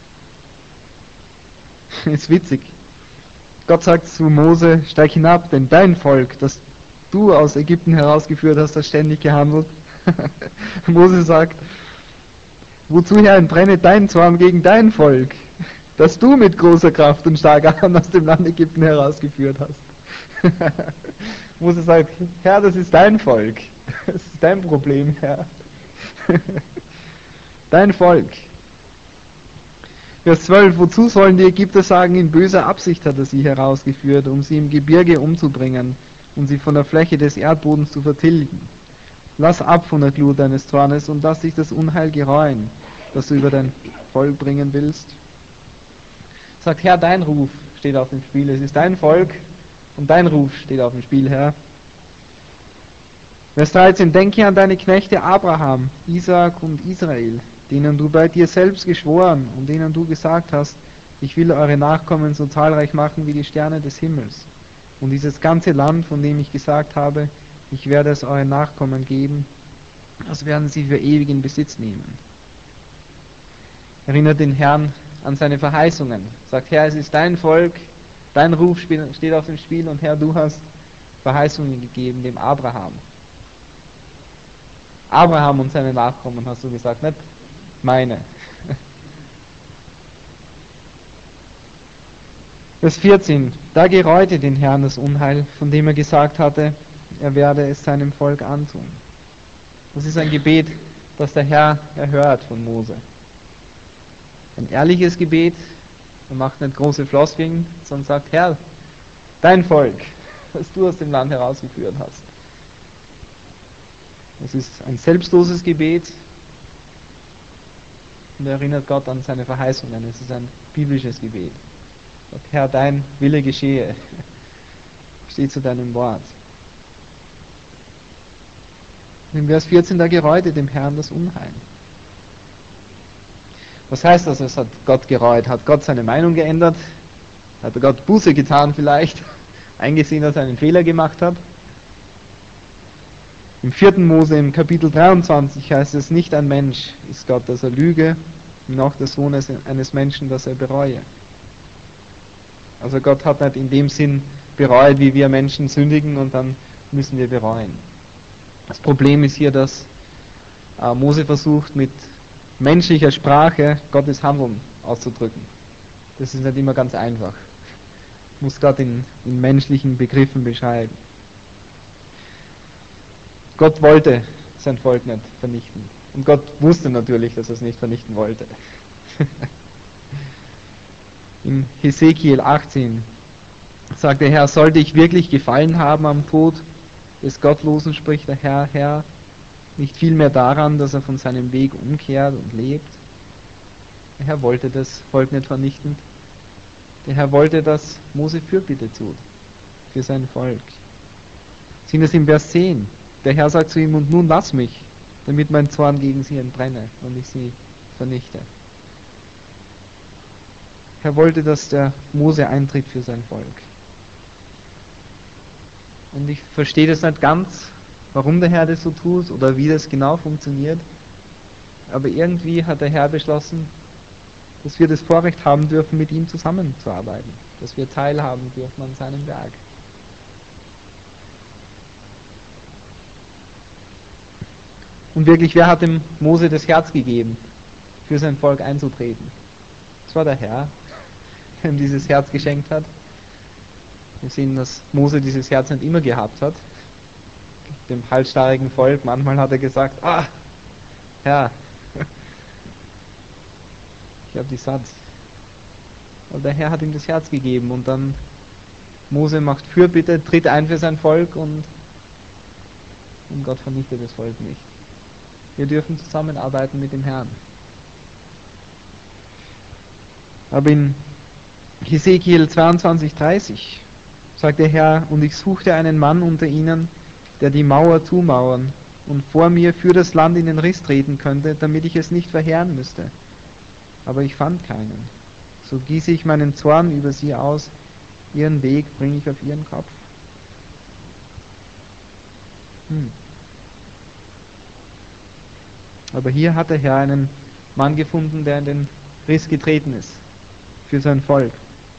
Ist witzig. Gott sagt zu Mose, steig hinab, denn dein Volk, das du aus Ägypten herausgeführt hast, hat ständig gehandelt. Mose sagt, wozu, Herr, entbrenne dein Zorn gegen dein Volk, das du mit großer Kraft und starker Hand aus dem Land Ägypten herausgeführt hast. Mose sagt, Herr, das ist dein Volk, das ist dein Problem, Herr. Dein Volk. Vers zwölf, wozu sollen die Ägypter sagen, in böser Absicht hat er sie herausgeführt, um sie im Gebirge umzubringen und sie von der Fläche des Erdbodens zu vertilgen. Lass ab von der Glut deines Zornes und lass dich das Unheil gereuen, das du über dein Volk bringen willst. Sagt, Herr, dein Ruf steht auf dem Spiel, es ist dein Volk und dein Ruf steht auf dem Spiel, Herr. Vers dreizehn, denke an deine Knechte Abraham, Isaak und Israel, denen du bei dir selbst geschworen und denen du gesagt hast, ich will eure Nachkommen so zahlreich machen wie die Sterne des Himmels. Und dieses ganze Land, von dem ich gesagt habe, ich werde es euren Nachkommen geben, das werden sie für ewig in Besitz nehmen. Erinnert den Herrn an seine Verheißungen. Sagt, Herr, es ist dein Volk, dein Ruf steht auf dem Spiel und Herr, du hast Verheißungen gegeben dem Abraham. Abraham und seine Nachkommen, hast du gesagt, nicht meine. Vers vierzehn, da gereute den Herrn das Unheil, von dem er gesagt hatte, er werde es seinem Volk antun. Das ist ein Gebet, das der Herr erhört von Mose. Ein ehrliches Gebet, er macht nicht große Floskeln, sondern sagt, Herr, dein Volk, das du aus dem Land herausgeführt hast. Es ist ein selbstloses Gebet und er erinnert Gott an seine Verheißungen. Es ist ein biblisches Gebet. Sagt, Herr, dein Wille geschehe. Steht zu deinem Wort. In Vers vierzehn, da gereute dem Herrn das Unheil. Was heißt das, es hat Gott gereut? Hat Gott seine Meinung geändert? Hat er Gott Buße getan vielleicht? Eingesehen, dass er einen Fehler gemacht hat? Im vierten Mose, im Kapitel dreiundzwanzig, heißt es, nicht ein Mensch ist Gott, dass er lüge, noch der Sohn eines Menschen, dass er bereue. Also Gott hat nicht in dem Sinn bereut, wie wir Menschen sündigen und dann müssen wir bereuen. Das Problem ist hier, dass äh, Mose versucht, mit menschlicher Sprache Gottes Handeln auszudrücken. Das ist nicht immer ganz einfach. Muss Gott in, in menschlichen Begriffen beschreiben. Gott wollte sein Volk nicht vernichten. Und Gott wusste natürlich, dass er es nicht vernichten wollte. In Hesekiel achtzehn sagt der Herr, sollte ich wirklich Gefallen haben am Tod des Gottlosen, spricht der Herr, Herr, nicht vielmehr daran, dass er von seinem Weg umkehrt und lebt. Der Herr wollte das Volk nicht vernichten. Der Herr wollte, dass Mose Fürbitte tut für sein Volk. Sehen wir es im Vers zehn. Der Herr sagt zu ihm, und nun lass mich, damit mein Zorn gegen sie entbrenne und ich sie vernichte. Er wollte, dass der Mose eintritt für sein Volk. Und ich verstehe das nicht ganz, warum der Herr das so tut oder wie das genau funktioniert. Aber irgendwie hat der Herr beschlossen, dass wir das Vorrecht haben dürfen, mit ihm zusammenzuarbeiten. Dass wir teilhaben dürfen an seinem Werk. Und wirklich, wer hat dem Mose das Herz gegeben, für sein Volk einzutreten? Das war der Herr, der ihm dieses Herz geschenkt hat. Wir sehen, dass Mose dieses Herz nicht immer gehabt hat. Dem halsstarrigen Volk, manchmal hat er gesagt, ah, Herr, ich habe die satt. Aber der Herr hat ihm das Herz gegeben und dann Mose macht Fürbitte, tritt ein für sein Volk und, und Gott vernichtet das Volk nicht. Wir dürfen zusammenarbeiten mit dem Herrn. Aber in Hesekiel zweiundzwanzig, dreißig sagt der Herr, und ich suchte einen Mann unter ihnen, der die Mauer zumauern und vor mir für das Land in den Riss treten könnte, damit ich es nicht verheeren müsste. Aber ich fand keinen. So gieße ich meinen Zorn über sie aus, ihren Weg bringe ich auf ihren Kopf. Hm. Aber hier hat der Herr einen Mann gefunden, der in den Riss getreten ist für sein Volk.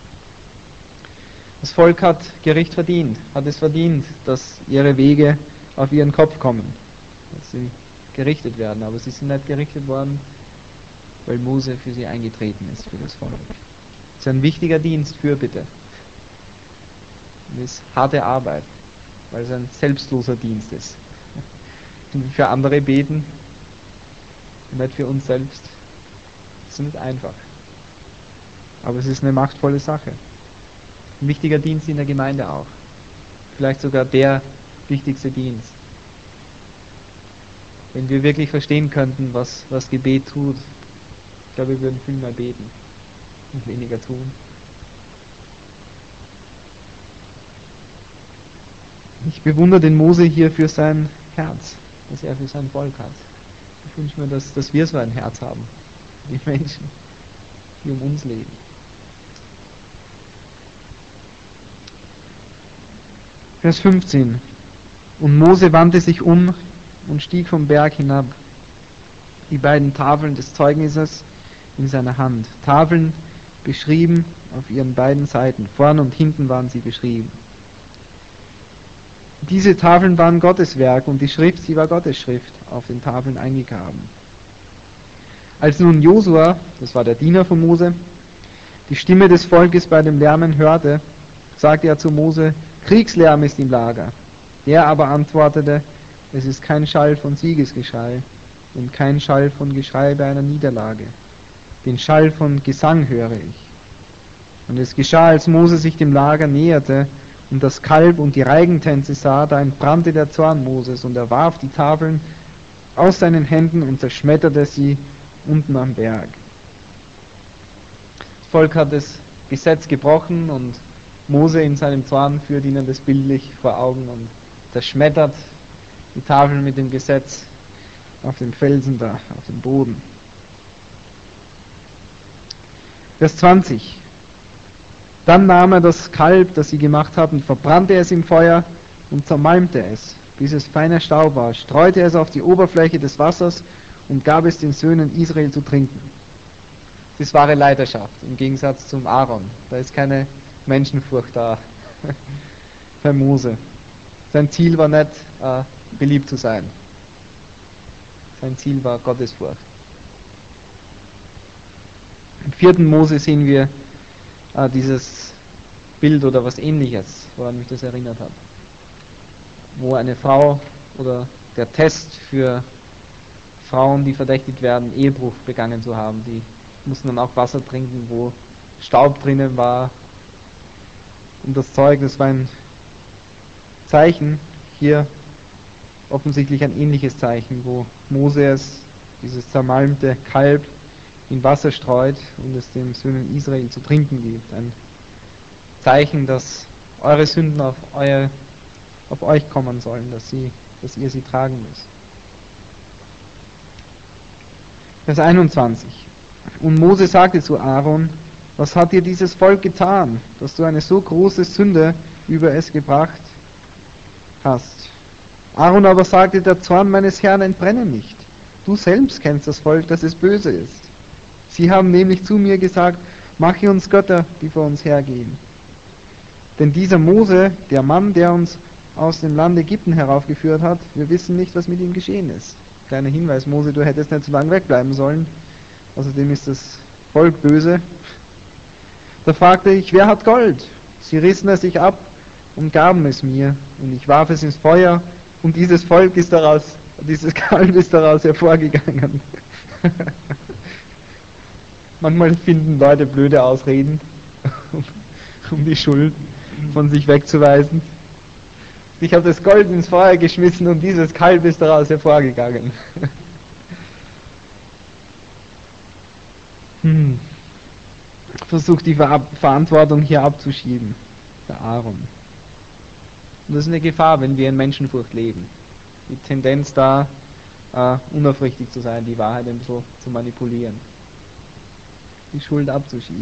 Das Volk hat Gericht verdient, hat es verdient, dass ihre Wege auf ihren Kopf kommen, dass sie gerichtet werden. Aber sie sind nicht gerichtet worden, weil Mose für sie eingetreten ist, für das Volk. Das ist ein wichtiger Dienst, Fürbitte. Und ist harte Arbeit, weil es ein selbstloser Dienst ist. Und für andere beten, nicht für uns selbst. Das ist nicht einfach. Aber es ist eine machtvolle Sache. Ein wichtiger Dienst in der Gemeinde auch. Vielleicht sogar der wichtigste Dienst. Wenn wir wirklich verstehen könnten, was, was Gebet tut, ich glaube, wir würden viel mehr beten und weniger tun. Ich bewundere den Mose hier für sein Herz, das er für sein Volk hat. Ich wünsche mir, dass, dass wir so ein Herz haben, die Menschen, die um uns leben. Vers fünfzehn. Und Mose wandte sich um und stieg vom Berg hinab, die beiden Tafeln des Zeugnisses in seiner Hand. Tafeln beschrieben auf ihren beiden Seiten. Vorn und hinten waren sie beschrieben. Diese Tafeln waren Gottes Werk und die Schrift, sie war Gottes Schrift, auf den Tafeln eingegraben. Als nun Josua, das war der Diener von Mose, die Stimme des Volkes bei dem Lärmen hörte, sagte er zu Mose: Kriegslärm ist im Lager. Der aber antwortete: Es ist kein Schall von Siegesgeschrei und kein Schall von Geschrei bei einer Niederlage. Den Schall von Gesang höre ich. Und es geschah, als Mose sich dem Lager näherte und das Kalb und die Reigentänze sah, da entbrannte der Zorn Moses und er warf die Tafeln aus seinen Händen und zerschmetterte sie unten am Berg. Das Volk hat das Gesetz gebrochen und Mose in seinem Zorn führt ihnen das bildlich vor Augen und zerschmettert die Tafel mit dem Gesetz auf dem Felsen da, auf dem Boden. Vers zwanzig. Dann nahm er das Kalb, das sie gemacht hatten, verbrannte es im Feuer und zermalmte es, bis es feiner Staub war, streute es auf die Oberfläche des Wassers und gab es den Söhnen Israel zu trinken. Das ist wahre Leiterschaft, im Gegensatz zum Aaron. Da ist keine Menschenfurcht da bei Mose. Sein Ziel war nicht, äh, beliebt zu sein. Sein Ziel war Gottesfurcht. Im vierten Mose sehen wir äh, dieses Bild oder was Ähnliches, woran mich das erinnert hat. Wo eine Frau oder der Test für Frauen, die verdächtigt werden, Ehebruch begangen zu haben, die mussten dann auch Wasser trinken, wo Staub drinnen war. Und das Zeug, das war ein Zeichen, hier offensichtlich ein ähnliches Zeichen, wo Mose es, dieses zermalmte Kalb, in Wasser streut und es den Söhnen Israel zu trinken gibt. Ein Zeichen, dass eure Sünden auf, euer, auf euch kommen sollen, dass, sie, dass ihr sie tragen müsst. Vers einundzwanzig. Und Mose sagte zu Aaron: Was hat dir dieses Volk getan, dass du eine so große Sünde über es gebracht hast? Aaron aber sagte: Der Zorn meines Herrn entbrenne nicht. Du selbst kennst das Volk, dass es böse ist. Sie haben nämlich zu mir gesagt: Mache uns Götter, die vor uns hergehen. Denn dieser Mose, der Mann, der uns aus dem Land Ägypten heraufgeführt hat, wir wissen nicht, was mit ihm geschehen ist. Kleiner Hinweis: Mose, du hättest nicht so lange wegbleiben sollen. Außerdem ist das Volk böse. Da fragte ich: Wer hat Gold? Sie rissen es sich ab und gaben es mir, und ich warf es ins Feuer, und dieses Volk ist daraus, dieses Kalb ist daraus hervorgegangen. Manchmal finden Leute blöde Ausreden, um die Schuld von sich wegzuweisen. Ich habe das Gold ins Feuer geschmissen und dieses Kalb ist daraus hervorgegangen. Hm. Versucht die Ver- Verantwortung hier abzuschieben, der Aaron. Und das ist eine Gefahr, wenn wir in Menschenfurcht leben. Die Tendenz da, äh, unaufrichtig zu sein, die Wahrheit ein bisschen zu manipulieren. Die Schuld abzuschieben.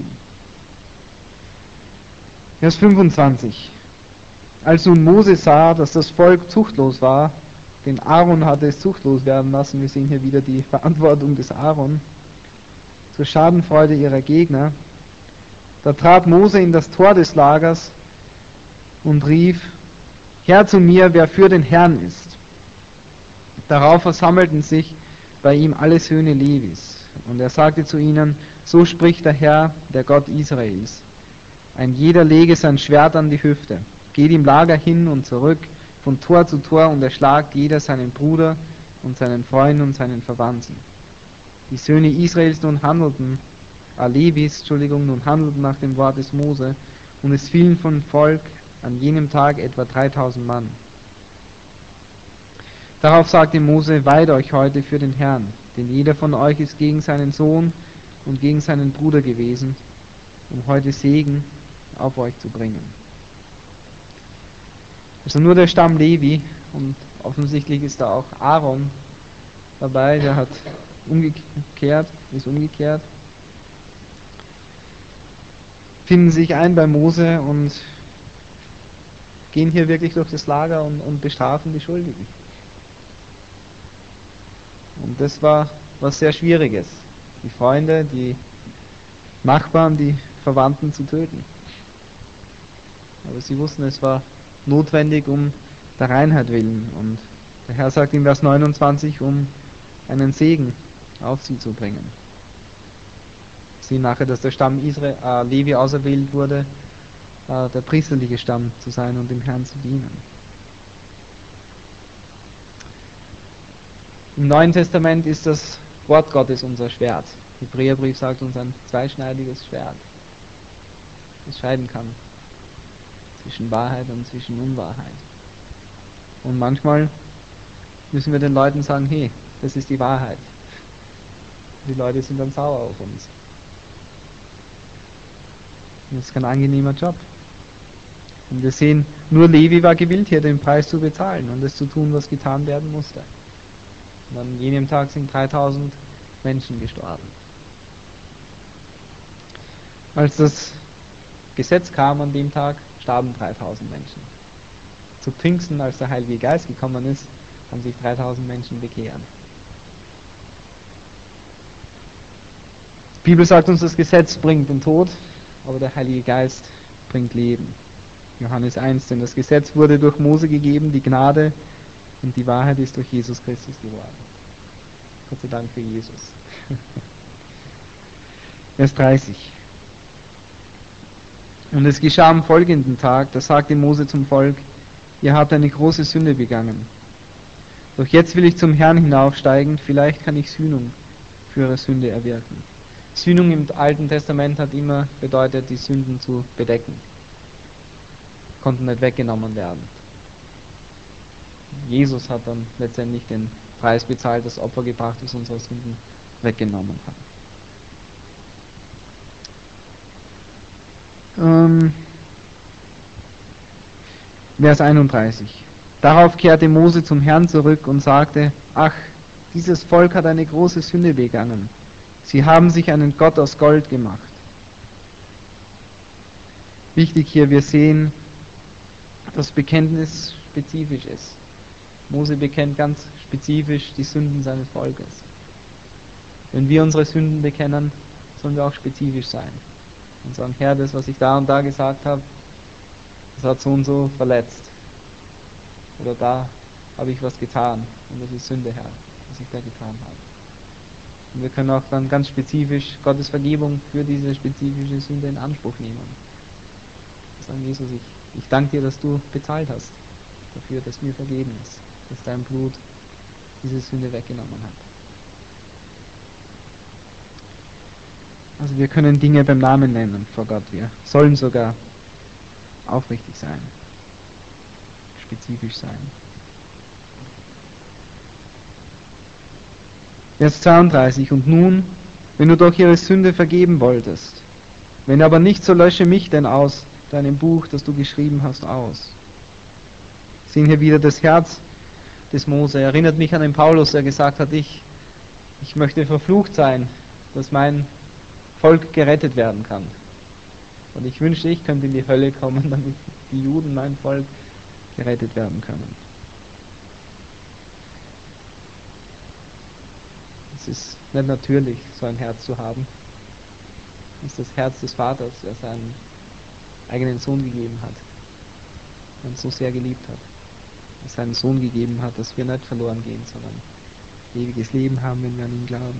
Vers fünfundzwanzig. Als nun Mose sah, dass das Volk zuchtlos war, den Aaron hatte es zuchtlos werden lassen. Wir sehen hier wieder die Verantwortung des Aaron zur Schadenfreude ihrer Gegner. Da trat Mose in das Tor des Lagers und rief: Herr zu mir, wer für den Herrn ist. Darauf versammelten sich bei ihm alle Söhne Levis. Und er sagte zu ihnen: So spricht der Herr, der Gott Israels. Ein jeder lege sein Schwert an die Hüfte, geht im Lager hin und zurück, von Tor zu Tor, und erschlagt jeder seinen Bruder und seinen Freund und seinen Verwandten. Die Söhne Israels nun handelten, äh, Levis, Entschuldigung, nun handelten nach dem Wort des Mose, und es fielen von Volk an jenem Tag etwa dreitausend Mann. Darauf sagte Mose: Weiht euch heute für den Herrn, denn jeder von euch ist gegen seinen Sohn und gegen seinen Bruder gewesen, um heute Segen auf euch zu bringen. Also nur der Stamm Levi, und offensichtlich ist da auch Aaron dabei, der hat umgekehrt, ist umgekehrt, finden sich ein bei Mose und gehen hier wirklich durch das Lager und, und bestrafen die Schuldigen. Und das war was sehr Schwieriges, die Freunde, die Nachbarn, die Verwandten zu töten. Aber sie wussten, es war notwendig um der Reinheit willen. Und der Herr sagt in Vers neunundzwanzig, um einen Segen auf sie zu bringen. Sie nachher, dass der Stamm Israel, äh, Levi auserwählt wurde, äh, der priesterliche Stamm zu sein und dem Herrn zu dienen. Im Neuen Testament ist das Wort Gottes unser Schwert. Der Hebräerbrief sagt uns ein zweischneidiges Schwert, das scheiden kann zwischen Wahrheit und zwischen Unwahrheit. Und manchmal müssen wir den Leuten sagen: Hey, das ist die Wahrheit. Die Leute sind dann sauer auf uns. Das ist kein angenehmer Job. Und wir sehen, nur Levi war gewillt, hier den Preis zu bezahlen und das zu tun, was getan werden musste. Und an jenem Tag sind dreitausend Menschen gestorben. Als das Gesetz kam an dem Tag, starben dreitausend Menschen. Zu Pfingsten, als der Heilige Geist gekommen ist, haben sich dreitausend Menschen bekehrt. Die Bibel sagt uns, das Gesetz bringt den Tod, aber der Heilige Geist bringt Leben. Johannes eins, denn das Gesetz wurde durch Mose gegeben, die Gnade und die Wahrheit ist durch Jesus Christus geworden. Gott sei Dank für Jesus. Vers dreißig. Und es geschah am folgenden Tag, da sagte Mose zum Volk: Ihr habt eine große Sünde begangen. Doch jetzt will ich zum Herrn hinaufsteigen, vielleicht kann ich Sühnung für eure Sünde erwirken. Sühnung im Alten Testament hat immer bedeutet, die Sünden zu bedecken. Konnten nicht weggenommen werden. Jesus hat dann letztendlich den Preis bezahlt, das Opfer gebracht, das unsere Sünden weggenommen hat. Ähm, Vers einunddreißig. Darauf kehrte Mose zum Herrn zurück und sagte: Ach, dieses Volk hat eine große Sünde begangen. Sie haben sich einen Gott aus Gold gemacht. Wichtig hier, wir sehen, dass Bekenntnis spezifisch ist. Mose bekennt ganz spezifisch die Sünden seines Volkes. Wenn wir unsere Sünden bekennen, sollen wir auch spezifisch sein. Und sagen: Herr, das, was ich da und da gesagt habe, das hat so und so verletzt. Oder da habe ich was getan. Und das ist Sünde, Herr, was ich da getan habe. Und wir können auch dann ganz spezifisch Gottes Vergebung für diese spezifische Sünde in Anspruch nehmen. Sagen: Jesus, ich, ich danke dir, dass du bezahlt hast dafür, dass mir vergeben ist, dass dein Blut diese Sünde weggenommen hat. Also wir können Dinge beim Namen nennen vor Gott. Wir sollen sogar aufrichtig sein, spezifisch sein. Vers zweiunddreißig. Und nun, wenn du doch ihre Sünde vergeben wolltest, wenn aber nicht, so lösche mich denn aus deinem Buch, das du geschrieben hast, aus. Wir sehen hier wieder das Herz des Mose. Erinnert mich an den Paulus, der gesagt hat: ich, ich möchte verflucht sein, dass mein Volk gerettet werden kann. Und ich wünschte, ich könnte in die Hölle kommen, damit die Juden, mein Volk, gerettet werden können. Das ist nicht natürlich, so ein Herz zu haben. Das ist das Herz des Vaters, der seinen eigenen Sohn gegeben hat. Der uns so sehr geliebt hat. Der seinen Sohn gegeben hat, dass wir nicht verloren gehen, sondern ewiges Leben haben, wenn wir an ihn glauben.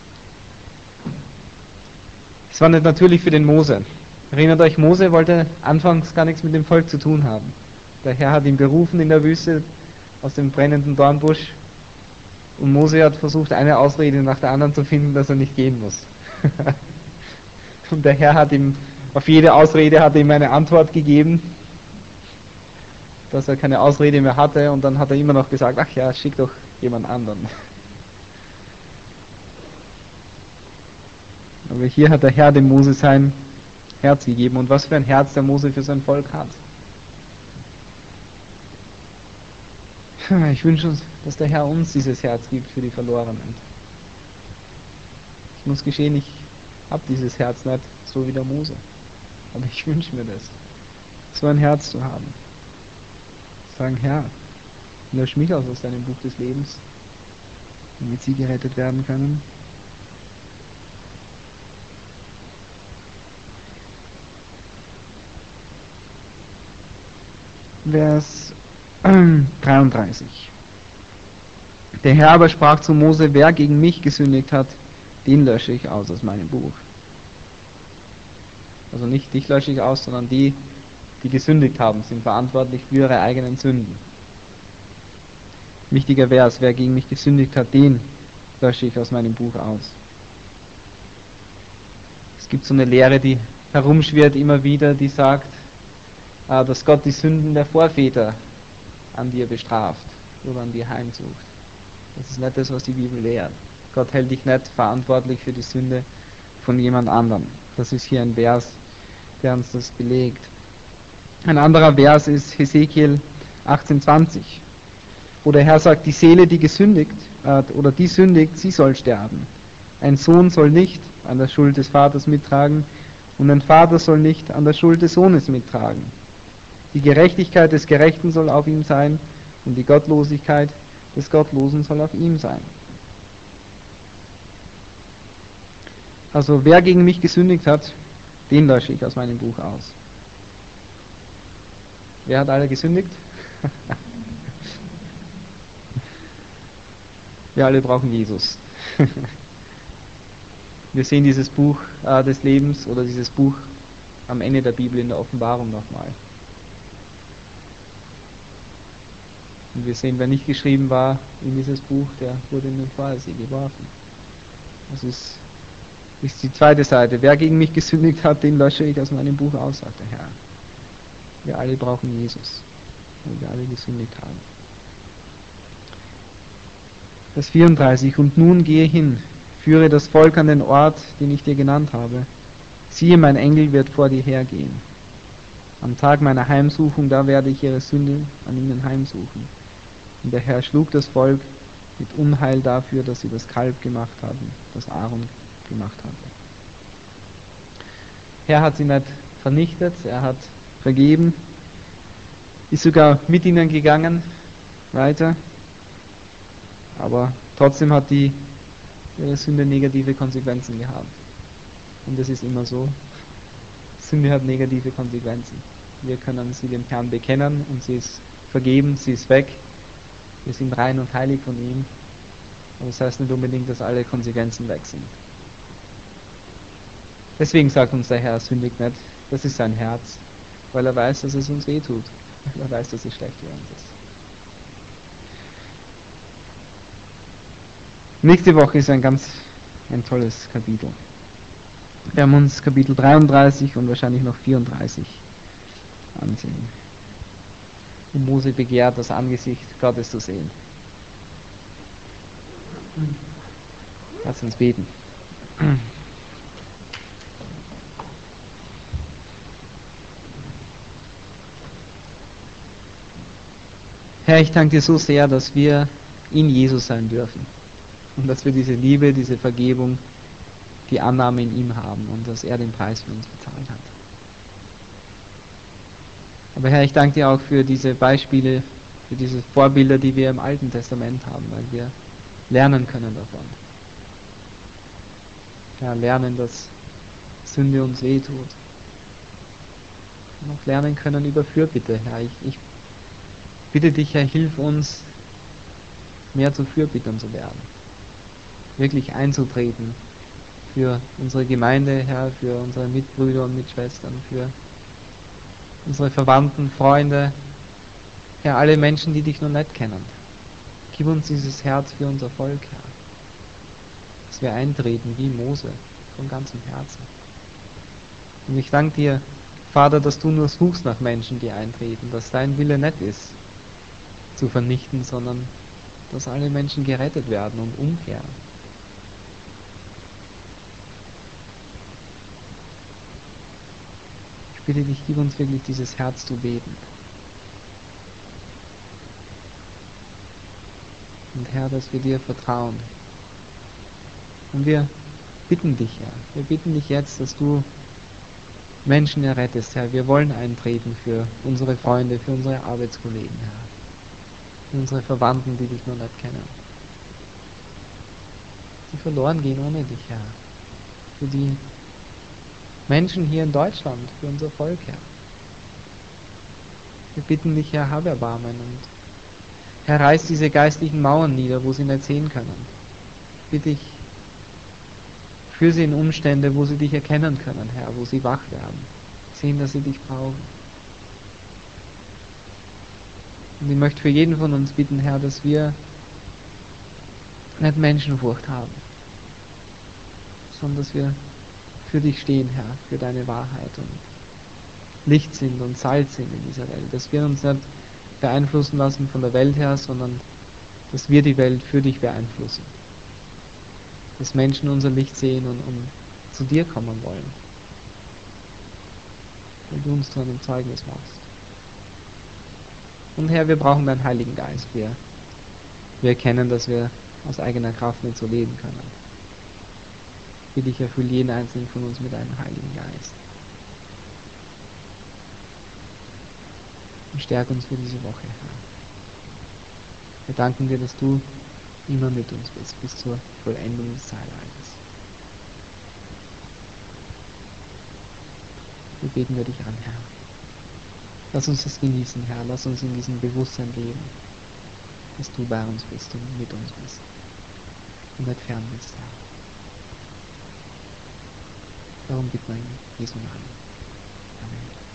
Es war nicht natürlich für den Mose. Erinnert euch, Mose wollte anfangs gar nichts mit dem Volk zu tun haben. Der Herr hat ihn berufen in der Wüste aus dem brennenden Dornbusch und Mose hat versucht, eine Ausrede nach der anderen zu finden, dass er nicht gehen muss. Und der Herr hat ihm, auf jede Ausrede hat ihm eine Antwort gegeben, dass er keine Ausrede mehr hatte, und dann hat er immer noch gesagt, ach ja, schick doch jemand anderen. Aber hier hat der Herr dem Mose sein Herz gegeben, und was für ein Herz der Mose für sein Volk hat. Ich wünsche uns, dass der Herr uns dieses Herz gibt für die Verlorenen. Ich muss gestehen, ich habe dieses Herz nicht so wie der Mose. Aber ich wünsche mir das, so ein Herz zu haben. Sagen, Herr, lösch mich aus aus deinem Buch des Lebens, damit sie gerettet werden können. Vers dreiunddreißig. Der Herr aber sprach zu Mose, wer gegen mich gesündigt hat, den lösche ich aus aus meinem Buch. Also nicht dich lösche ich aus, sondern die, die gesündigt haben, sind verantwortlich für ihre eigenen Sünden. Wichtiger Vers, wer gegen mich gesündigt hat, den lösche ich aus meinem Buch aus. Es gibt so eine Lehre, die herumschwirrt immer wieder, die sagt, dass Gott die Sünden der Vorväter an dir bestraft oder an dir heimsucht. Das ist nicht das, was die Bibel lehrt. Gott hält dich nicht verantwortlich für die Sünde von jemand anderem. Das ist hier ein Vers, der uns das belegt. Ein anderer Vers ist Hesekiel achtzehn zwanzig, wo der Herr sagt, die Seele, die gesündigt hat oder die sündigt, sie soll sterben. Ein Sohn soll nicht an der Schuld des Vaters mittragen und ein Vater soll nicht an der Schuld des Sohnes mittragen. Die Gerechtigkeit des Gerechten soll auf ihm sein und die Gottlosigkeit des Gottlosen soll auf ihm sein. Also wer gegen mich gesündigt hat, den lösche ich aus meinem Buch aus. Wer hat alle gesündigt? Wir alle brauchen Jesus. Wir sehen dieses Buch äh, des Lebens oder dieses Buch am Ende der Bibel in der Offenbarung nochmal. Und wir sehen, wer nicht geschrieben war in dieses Buch, der wurde in den Feuersee geworfen. Das ist, ist die zweite Seite. Wer gegen mich gesündigt hat, den lösche ich aus meinem Buch aus, sagt der Herr. Wir alle brauchen Jesus, weil wir alle gesündigt haben. Vers vierunddreißig. Und nun gehe hin, führe das Volk an den Ort, den ich dir genannt habe. Siehe, mein Engel wird vor dir hergehen. Am Tag meiner Heimsuchung, da werde ich ihre Sünde an ihnen heimsuchen. Und der Herr schlug das Volk mit Unheil dafür, dass sie das Kalb gemacht hatten, das Aaron gemacht hatte. Herr hat sie nicht vernichtet, er hat vergeben, ist sogar mit ihnen gegangen, weiter, aber trotzdem hat die ihre Sünde negative Konsequenzen gehabt. Und das ist immer so. Sünde hat negative Konsequenzen. Wir können sie dem Herrn bekennen und sie ist vergeben, sie ist weg. Wir sind rein und heilig von ihm. Aber das heißt nicht unbedingt, dass alle Konsequenzen weg sind. Deswegen sagt uns der Herr, sündigt nicht. Das ist sein Herz, weil er weiß, dass es uns weh tut. Weil er weiß, dass es schlecht für uns ist. Nächste Woche ist ein ganz ein tolles Kapitel. Wir haben uns Kapitel dreiunddreißig und wahrscheinlich noch vierunddreißig ansehen. Und Mose begehrt, das Angesicht Gottes zu sehen. Lass uns beten. Herr, ich danke dir so sehr, dass wir in Jesus sein dürfen. Und dass wir diese Liebe, diese Vergebung, die Annahme in ihm haben und dass er den Preis für uns bezahlt hat. Aber Herr, ich danke dir auch für diese Beispiele, für diese Vorbilder, die wir im Alten Testament haben, weil wir lernen können davon. ja, lernen, dass Sünde uns wehtut. Und auch lernen können über Fürbitte, Herr. Ich, ich bitte dich, Herr, hilf uns, mehr zu Fürbittern zu werden. Wirklich einzutreten für unsere Gemeinde, Herr, für unsere Mitbrüder und Mitschwestern, für unsere Verwandten, Freunde, Herr, alle Menschen, die dich noch nicht kennen. Gib uns dieses Herz für unser Volk, Herr. Dass wir eintreten wie Mose, von ganzem Herzen. Und ich danke dir, Vater, dass du nur suchst nach Menschen, die eintreten, dass dein Wille nicht ist, zu vernichten, sondern dass alle Menschen gerettet werden und umkehren. Ich bitte dich, gib uns wirklich dieses Herz zu beten. Und Herr, dass wir dir vertrauen. Und wir bitten dich, Herr, wir bitten dich jetzt, dass du Menschen errettest, Herr. Wir wollen eintreten für unsere Freunde, für unsere Arbeitskollegen, Herr. Für unsere Verwandten, die dich noch nicht kennen. Die verloren gehen ohne dich, Herr. Für die Menschen hier in Deutschland, für unser Volk, Herr. Wir bitten dich, Herr, hab Erbarmen und Herr, reiß diese geistlichen Mauern nieder, wo sie nicht sehen können. Ich bitte dich, führ sie in Umstände, wo sie dich erkennen können, Herr, wo sie wach werden, sehen, dass sie dich brauchen. Und ich möchte für jeden von uns bitten, Herr, dass wir nicht Menschenfurcht haben, sondern dass wir für dich stehen, Herr, für deine Wahrheit und Licht sind und Salz sind in dieser Welt. Dass wir uns nicht beeinflussen lassen von der Welt her, sondern dass wir die Welt für dich beeinflussen. Dass Menschen unser Licht sehen und, und zu dir kommen wollen. Weil du uns zu einem Zeugnis machst. Und Herr, wir brauchen deinen Heiligen Geist. Wir, wir erkennen, dass wir aus eigener Kraft nicht so leben können. Ich bitte dich, erfülle jeden einzelnen von uns mit deinem Heiligen Geist. Und stärke uns für diese Woche, Herr. Wir danken dir, dass du immer mit uns bist, bis zur Vollendung des Zeitalters. Wir beten wir dich an, Herr. Lass uns das genießen, Herr. Lass uns in diesem Bewusstsein leben, dass du bei uns bist und mit uns bist. Und nicht fern bist, Herr. Darum bitten wir in Jesu Namen. Amen.